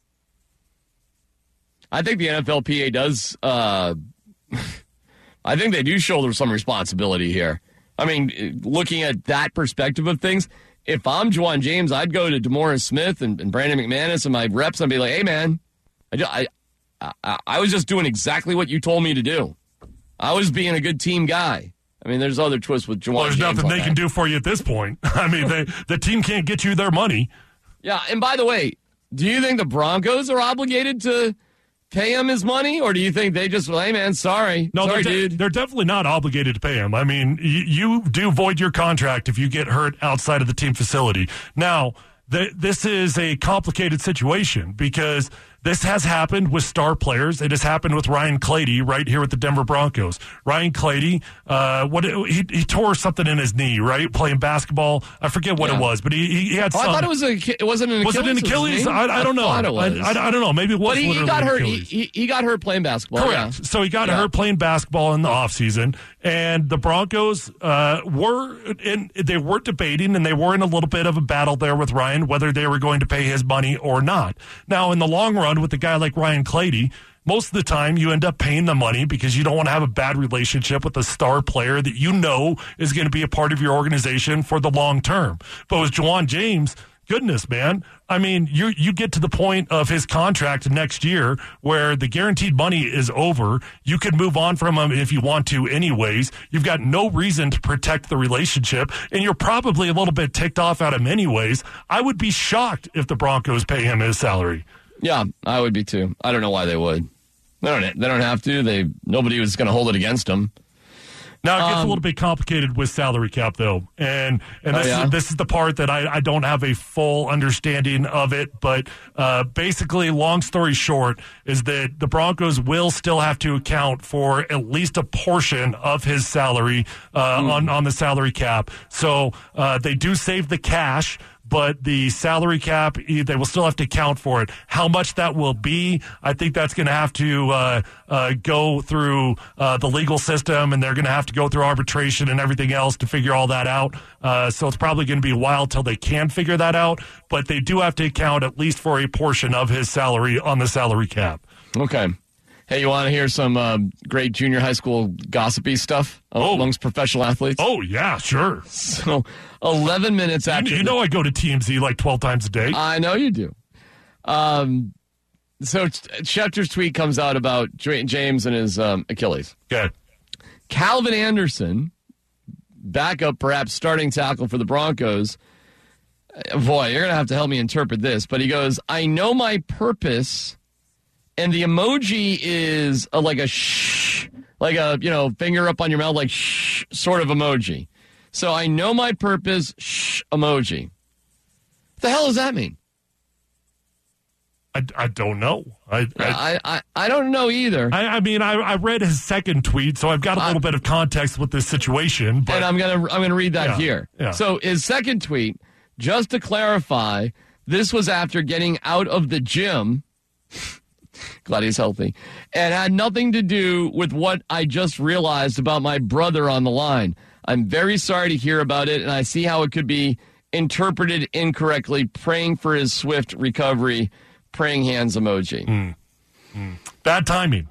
I think the N F L P A does, uh, I think they do shoulder some responsibility here. I mean, looking at that perspective of things, if I'm Juwan James, I'd go to DeMaurice Smith and, and Brandon McManus and my reps and be like, hey, man, I, I, I, I was just doing exactly what you told me to do. I was being a good team guy. I mean, there's other twists with Juwan Well, there's James nothing they that. can do for you at this point. I mean, they, the team can't get you their money. Yeah, and by the way, do you think the Broncos are obligated to pay him his money, or do you think they just, well, hey, man, sorry. No, sorry, they're, de- dude. they're definitely not obligated to pay him. I mean, y- you do void your contract if you get hurt outside of the team facility. Now, th- this is a complicated situation because this has happened with star players. It has happened with Ryan Clady right here with the Denver Broncos. Ryan Clady, uh, what he, he tore something in his knee, right? Playing basketball. I forget what Yeah. it was, but he, he had Oh, some. I thought it was a, it wasn't an Achilles. Was it an Achilles? I, I don't know. I, I, it was. I, I don't know. Maybe it was But he, he literally got an hurt. He, Achilles. he, he got hurt playing basketball. Correct. Yeah. So he got Yeah. hurt playing basketball in the offseason, and the Broncos uh, were in. They were debating, and they were in a little bit of a battle there with Ryan whether they were going to pay his money or not. Now, in the long run, with a guy like Ryan Clady, most of the time you end up paying the money because you don't want to have a bad relationship with a star player that you know is going to be a part of your organization for the long term. But with Juwan James, goodness, man. I mean, you you get to the point of his contract next year where the guaranteed money is over. You could move on from him if you want to anyways. You've got no reason to protect the relationship, and you're probably a little bit ticked off at him anyways. I would be shocked if the Broncos pay him his salary. Yeah, I would be too. I don't know why they would. They don't, they don't have to. They Nobody was going to hold it against them. Now, it gets Um, a little bit complicated with salary cap, though. And and Oh, this, yeah? is, this is the part that I, I don't have a full understanding of it. But uh, basically, long story short, is that the Broncos will still have to account for at least a portion of his salary uh, Mm. on, on the salary cap. So uh, they do save the cash, but the salary cap, they will still have to account for it. How much that will be, I think that's going to have to uh, uh, go through uh, the legal system, and they're going to have to go through arbitration and everything else to figure all that out. Uh, so it's probably going to be a while till they can figure that out, but they do have to account at least for a portion of his salary on the salary cap. Okay. Hey, you want to hear some uh, great junior high school gossipy stuff Oh. amongst professional athletes? Oh, yeah, sure. So eleven minutes after... You, you the- know I go to T M Z like twelve times a day. I know you do. Um, so Schefter's tweet comes out about J- James and his um, Achilles. Okay. Calvin Anderson, backup, perhaps starting tackle for the Broncos. Uh, Boy, you're going to have to help me interpret this. But he goes, I know my purpose, and the emoji is a, like a shh, like a, you know, finger up on your mouth, like shh sort of emoji. So I know my purpose, shh emoji. What the hell does that mean? I, I don't know. I, I I, I, I don't know either. I, I mean, I, I read his second tweet, so I've got a little I- bit of context with this situation. But and I'm gonna I'm gonna read that Yeah, here. yeah. So his second tweet, just to clarify, This was after getting out of the gym. Glad he's healthy. And had nothing to do with what I just realized about my brother on the line. I'm very sorry to hear about it, and I see how it could be interpreted incorrectly. Praying for his swift recovery. Praying hands emoji. Mm. Mm. Bad timing.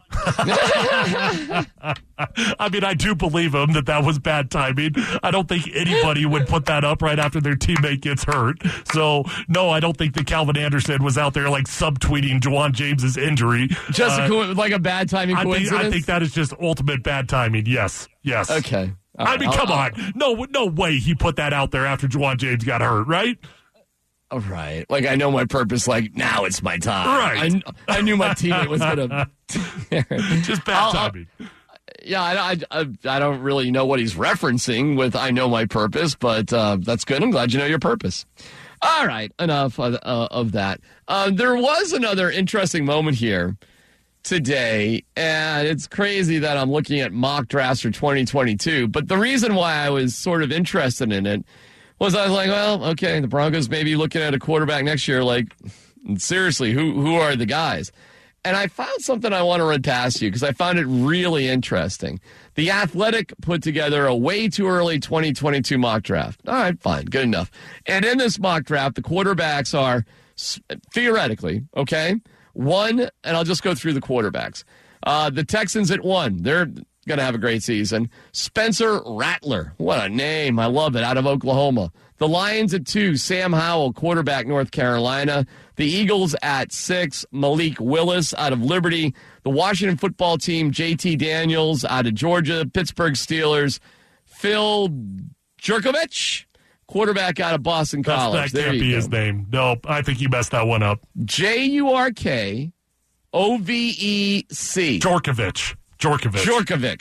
I mean, I do believe him that that was bad timing. I don't think anybody would put that up right after their teammate gets hurt. So, no, I don't think that Calvin Anderson was out there like subtweeting Juwan James's injury. Just uh, a co- like a bad timing I coincidence? think, I think that is just ultimate bad timing. Yes, yes. Okay. All I right. mean, I'll, come I'll, on. No, no way he put that out there after Juwan James got hurt, right? All right. Like, I know my purpose. Like, now it's my time. Right. I, I knew my teammate was going to. Just bad I'll, timing. I'll, yeah, I, I, I don't really know what he's referencing with I know my purpose, but uh, that's good. I'm glad you know your purpose. All right. Enough of, uh, of that. Uh, there was another interesting moment here today, and it's crazy that I'm looking at mock drafts for twenty twenty-two, but the reason why I was sort of interested in it was I was like, well, okay, the Broncos may be looking at a quarterback next year. Like, seriously, who who are the guys? And I found something I want to run past you because I found it really interesting. The Athletic put together a way too early twenty twenty-two mock draft. All right, fine, good enough. And in this mock draft, the quarterbacks are, theoretically, okay, one, and I'll just go through the quarterbacks. Uh, the Texans at one, they're going to have a great season. Spencer Rattler, what a name. I love it, out of Oklahoma. The Lions at two, Sam Howell, quarterback, North Carolina. The Eagles at six, Malik Willis out of Liberty. The Washington football team, J T Daniels out of Georgia. Pittsburgh Steelers, Phil Jurkovich, quarterback out of Boston That's, College. that there can't be go. his name. No, I think you messed that one up. J U R K O V E C. Jorkovich. Jorkovich.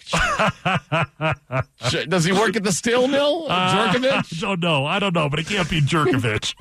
Jorkovich. Does he work at the steel mill? Uh, Jorkovich? I don't know. I don't know, but it can't be Jerkovich.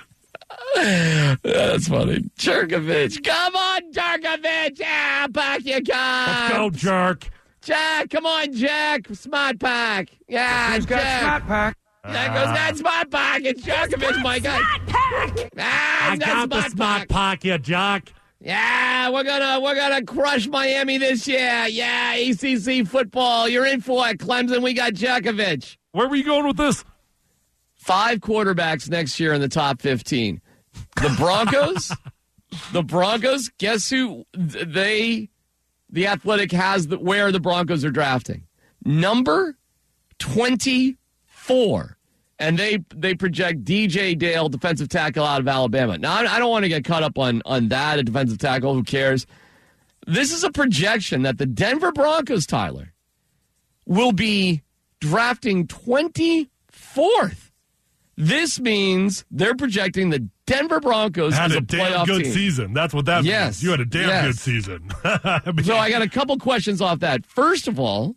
That's funny. Jerkovich. Come on, Jerkovich. Ah, pack your cards. Let's go, Jerk. Jack, come on, Jack. Smart pack. Yeah, Who's Jack. got Smart Pack? Jack goes, that smart pack. It's Jerkovich, my guy. Smart Pack! Ah, I that got the smart smart pack. pack, you Jock. Yeah, we're gonna we're gonna crush Miami this year. Yeah, A C C football. You're in for it, Clemson. We got Djokovic. Where were you going with this? Five quarterbacks next year in the top fifteen. The Broncos. the Broncos. Guess who? They. The Athletic has the, where the Broncos are drafting. Number twenty-four. And they they project D J Dale, defensive tackle out of Alabama. Now, I don't want to get caught up on, on that, a defensive tackle. Who cares? This is a projection that the Denver Broncos, Tyler, will be drafting twenty-fourth. This means they're projecting the Denver Broncos had as a, a damn playoff good team. season. That's what that Yes. means. You had a damn Yes. good season. I mean, So I got a couple questions off that. First of all,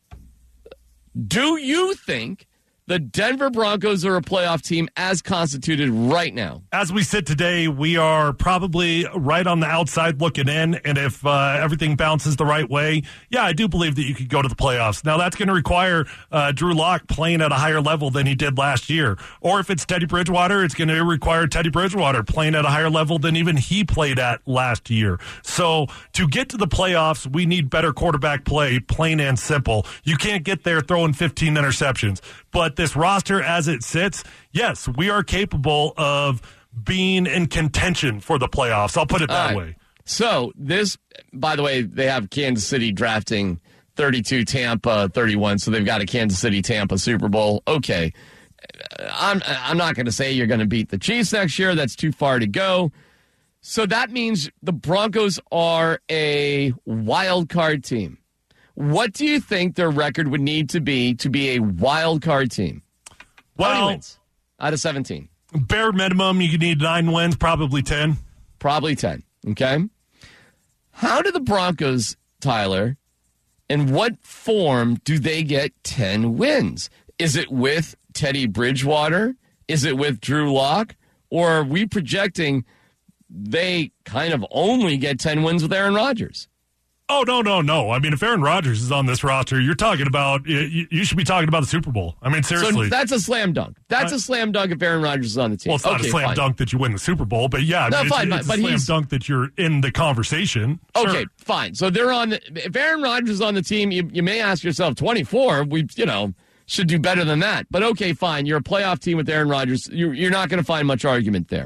do you think the Denver Broncos are a playoff team as constituted right now? as we sit today, we are probably right on the outside looking in, and if uh, everything bounces the right way, yeah, I do believe that you could go to the playoffs. Now, that's going to require uh, Drew Lock playing at a higher level than he did last year. Or if it's Teddy Bridgewater, it's going to require Teddy Bridgewater playing at a higher level than even he played at last year. So to get to the playoffs, we need better quarterback play, plain and simple. You can't get there throwing fifteen interceptions. But this roster as it sits, yes, we are capable of being in contention for the playoffs. I'll put it that All right. way. So this, by the way, they have Kansas City drafting thirty-two, Tampa thirty-one, so they've got a Kansas City-Tampa Super Bowl. Okay. I'm, I'm not going to say you're going to beat the Chiefs next year. That's too far to go. So that means the Broncos are a wild card team. What do you think their record would need to be to be a wild card team? How many Well, wins out of seventeen? bare minimum, you need nine wins, probably ten. Probably ten. Okay. How do the Broncos, Tyler, in what form do they get ten wins? Is it with Teddy Bridgewater? Is it with Drew Lock? Or are we projecting they kind of only get ten wins with Aaron Rodgers? Oh, no, no, no. I mean, if Aaron Rodgers is on this roster, you're talking about, you, you should be talking about the Super Bowl. I mean, seriously. So that's a slam dunk. That's I, a slam dunk if Aaron Rodgers is on the team. Well, it's not okay, a slam fine. dunk that you win the Super Bowl, but yeah, I no, mean, fine, it's, it's but a slam he's, dunk that you're in the conversation. Okay, sure. fine. So they're on, the, if Aaron Rodgers is on the team, you, you may ask yourself, twenty-four, we, you know, should do better than that. But okay, fine. You're a playoff team with Aaron Rodgers. You're, you're not going to find much argument there.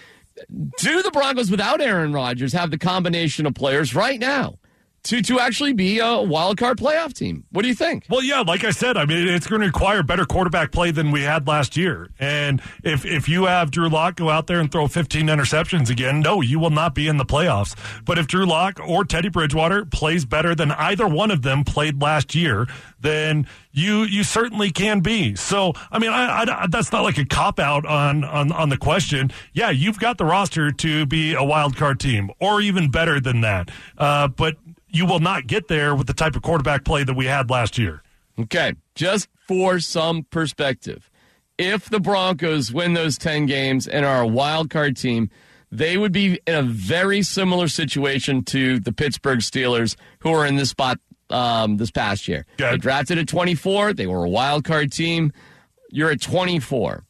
Do the Broncos without Aaron Rodgers have the combination of players right now to to actually be a wild card playoff team? What do you think? Well, yeah, like I said, I mean, it's going to require better quarterback play than we had last year. And if if you have Drew Lock go out there and throw fifteen interceptions again, no, you will not be in the playoffs. But if Drew Lock or Teddy Bridgewater plays better than either one of them played last year, then you you certainly can be. So, I mean, I, I, that's not like a cop-out on, on, on the question. Yeah, you've got the roster to be a wild card team, or even better than that. Uh, but you will not get there with the type of quarterback play that we had last year. Okay, just for some perspective, if the Broncos win those ten games and are a wild card team, they would be in a very similar situation to the Pittsburgh Steelers, who are in this spot um, this past year. Good. They drafted at twenty-four. They were a wild card team. You're at twenty-four.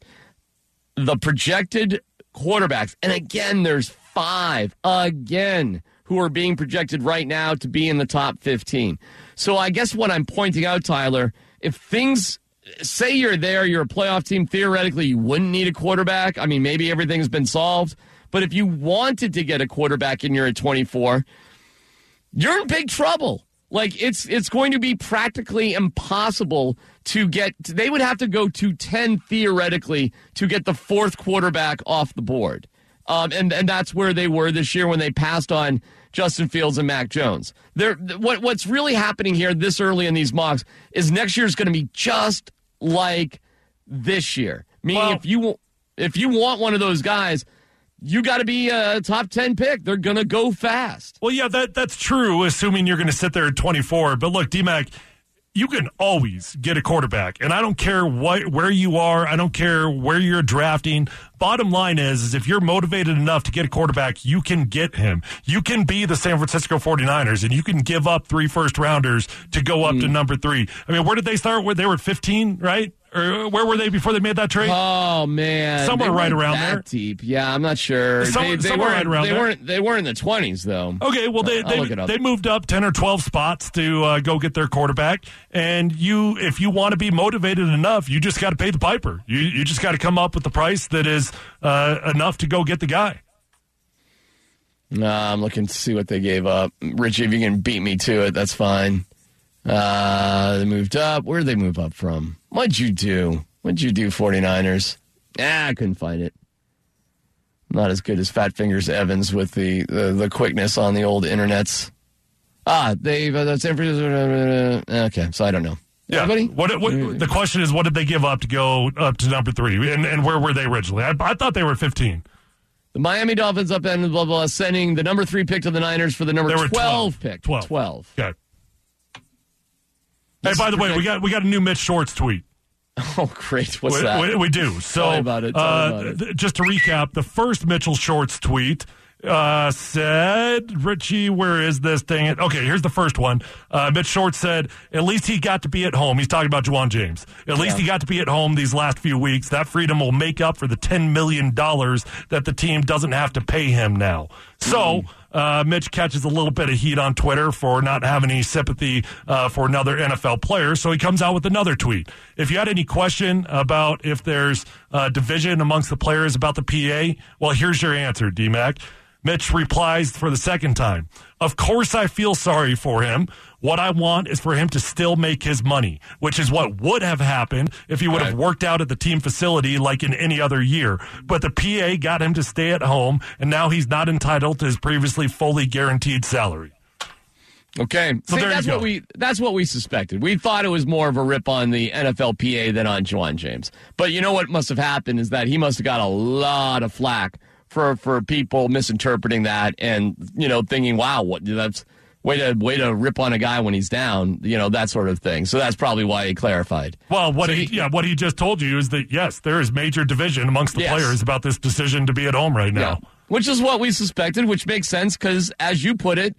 The projected quarterbacks, and again, there's five, again, who are being projected right now to be in the top fifteen. So I guess what I'm pointing out, Tyler, if things, say you're there, you're a playoff team, theoretically you wouldn't need a quarterback. I mean, maybe everything's been solved. But if you wanted to get a quarterback and you're at twenty-four, you're in big trouble. Like, it's it's going to be practically impossible to get, they would have to go to ten theoretically to get the fourth quarterback off the board. Um, and, and that's where they were this year when they passed on Justin Fields and Mac Jones. They're, what What's really happening here this early in these mocks is next year is going to be just like this year. Meaning well, if you if you want one of those guys, you got to be a top ten pick. They're going to go fast. Well, yeah, that that's true, assuming you're going to sit there at twenty-four. But look, D-Mac, you can always get a quarterback. And I don't care what where you are. I don't care where you're drafting. Bottom line is, is if you're motivated enough to get a quarterback, you can get him. You can be the San Francisco forty-niners, and you can give up three first-rounders to go up mm. to number three. I mean, where did they start? Where they were at fifteen, right? Or where were they before they made that trade? Oh man, somewhere right around that there. Deep, yeah, I'm not sure. Some, they they somewhere weren't. Right around they there. weren't. They weren't in the twenties though. Okay, well they I'll they, they moved up ten or twelve spots to uh, go get their quarterback. And you, if you want to be motivated enough, you just got to pay the piper. You you just got to come up with the price that is uh, enough to go get the guy. Nah, I'm looking to see what they gave up. Richie, if you can beat me to it, that's fine. Uh, they moved up. Where did they move up from? What'd you do? What'd you do, forty-niners? Ah, I couldn't find it. Not as good as Fat Fingers Evans with the, the, the quickness on the old internets. Ah, they uh, San Francisco. Uh, okay, so I don't know. Yeah. Anybody? What, what, the question is, what did they give up to go up to number three? And, and where were they originally? I, I thought they were fifteen. The Miami Dolphins up and blah, blah, blah, sending the number three pick to the Niners for the number twelve, twelve pick. twelve. twelve. Okay. Hey, by the way, we got we got a new Mitch Shorts tweet. Oh, great. What's we, that? We, we do. So, Tell me about it. Tell uh, me about it. Th- just to recap, the first Mitchell Shorts tweet uh, said, Richie, where is this thing? Okay, here's the first one. Uh, Mitch Shorts said, at least he got to be at home. He's talking about Juwan James. At least yeah. he got to be at home these last few weeks. That freedom will make up for the ten million dollars that the team doesn't have to pay him now. So, mm. Uh, Mitch catches a little bit of heat on Twitter for not having any sympathy uh, for another N F L player, so he comes out with another tweet. If you had any question about if there's uh, division amongst the players about the P A, well, here's your answer, D-Mac. Mitch replies for the second time. Of course I feel sorry for him. What I want is for him to still make his money, which is what would have happened if he would have worked out at the team facility like in any other year. But the P A got him to stay at home, and now he's not entitled to his previously fully guaranteed salary. Okay, so See, there that's you go. what we that's what we suspected. We thought it was more of a rip on the N F L P A than on Juwan James. But you know what must have happened is that he must have got a lot of flack for for people misinterpreting that and you know thinking, wow, what that's way to way to rip on a guy when he's down, you know, that sort of thing. So that's probably why he clarified. Well, what so he, he yeah, what he just told you is that yes, there is major division amongst the yes. players about this decision to be at home right now. Yeah. Which is what we suspected, which makes sense because, as you put it,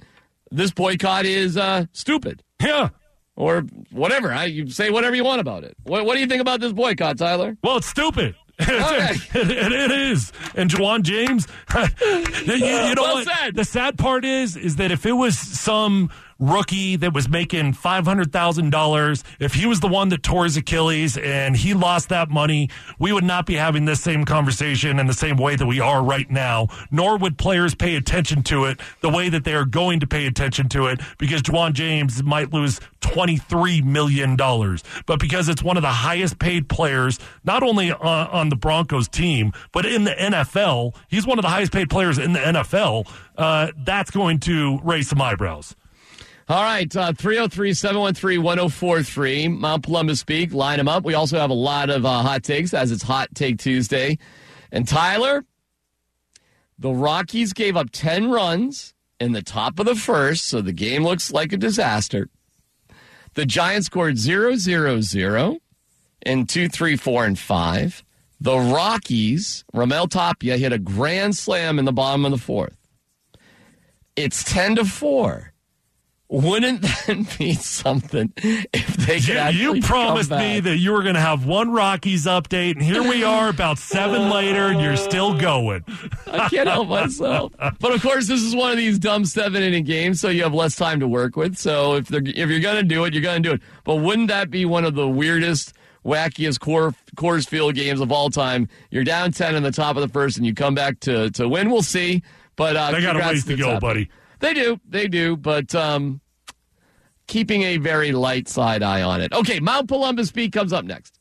this boycott is uh, stupid. Yeah. Or whatever. I, you say whatever you want about it. What, what do you think about this boycott, Tyler? Well, it's stupid. Okay. it, it is. And Juwan James, you, you know well what? Said. The sad part is, is that if it was some rookie that was making five hundred thousand dollars, if he was the one that tore his Achilles and he lost that money, we would not be having this same conversation in the same way that we are right now, nor would players pay attention to it the way that they are going to pay attention to it, because Juwan James might lose twenty-three million dollars. But because it's one of the highest paid players, not only on, on the Broncos team, but in the N F L, he's one of the highest paid players in the N F L, uh, that's going to raise some eyebrows. All right, uh, three oh three, seven one three, one oh four three, Mount Columbus Speak, line them up. We also have a lot of uh, hot takes as it's Hot Take Tuesday. And Tyler, the Rockies gave up ten runs in the top of the first, so the game looks like a disaster. The Giants scored zero, zero, zero in two, three, four, and five. The Rockies, Ramel Tapia hit a grand slam in the bottom of the fourth. It's ten to four. Wouldn't that be something if they could you, actually you promised come back? me that you were going to have one Rockies update, and here we are about seven later, and you're still going. I can't help myself. But, of course, this is one of these dumb seven-inning games, so you have less time to work with. So if they're, if you're going to do it, you're going to do it. But wouldn't that be one of the weirdest, wackiest Coors, Coors Field games of all time? You're down ten in the top of the first, and you come back to, to win. We'll see. But uh, they got a ways to go, happening. buddy. They do. They do. But um, keeping a very light side eye on it. Okay, Mount Columbus Speak comes up next.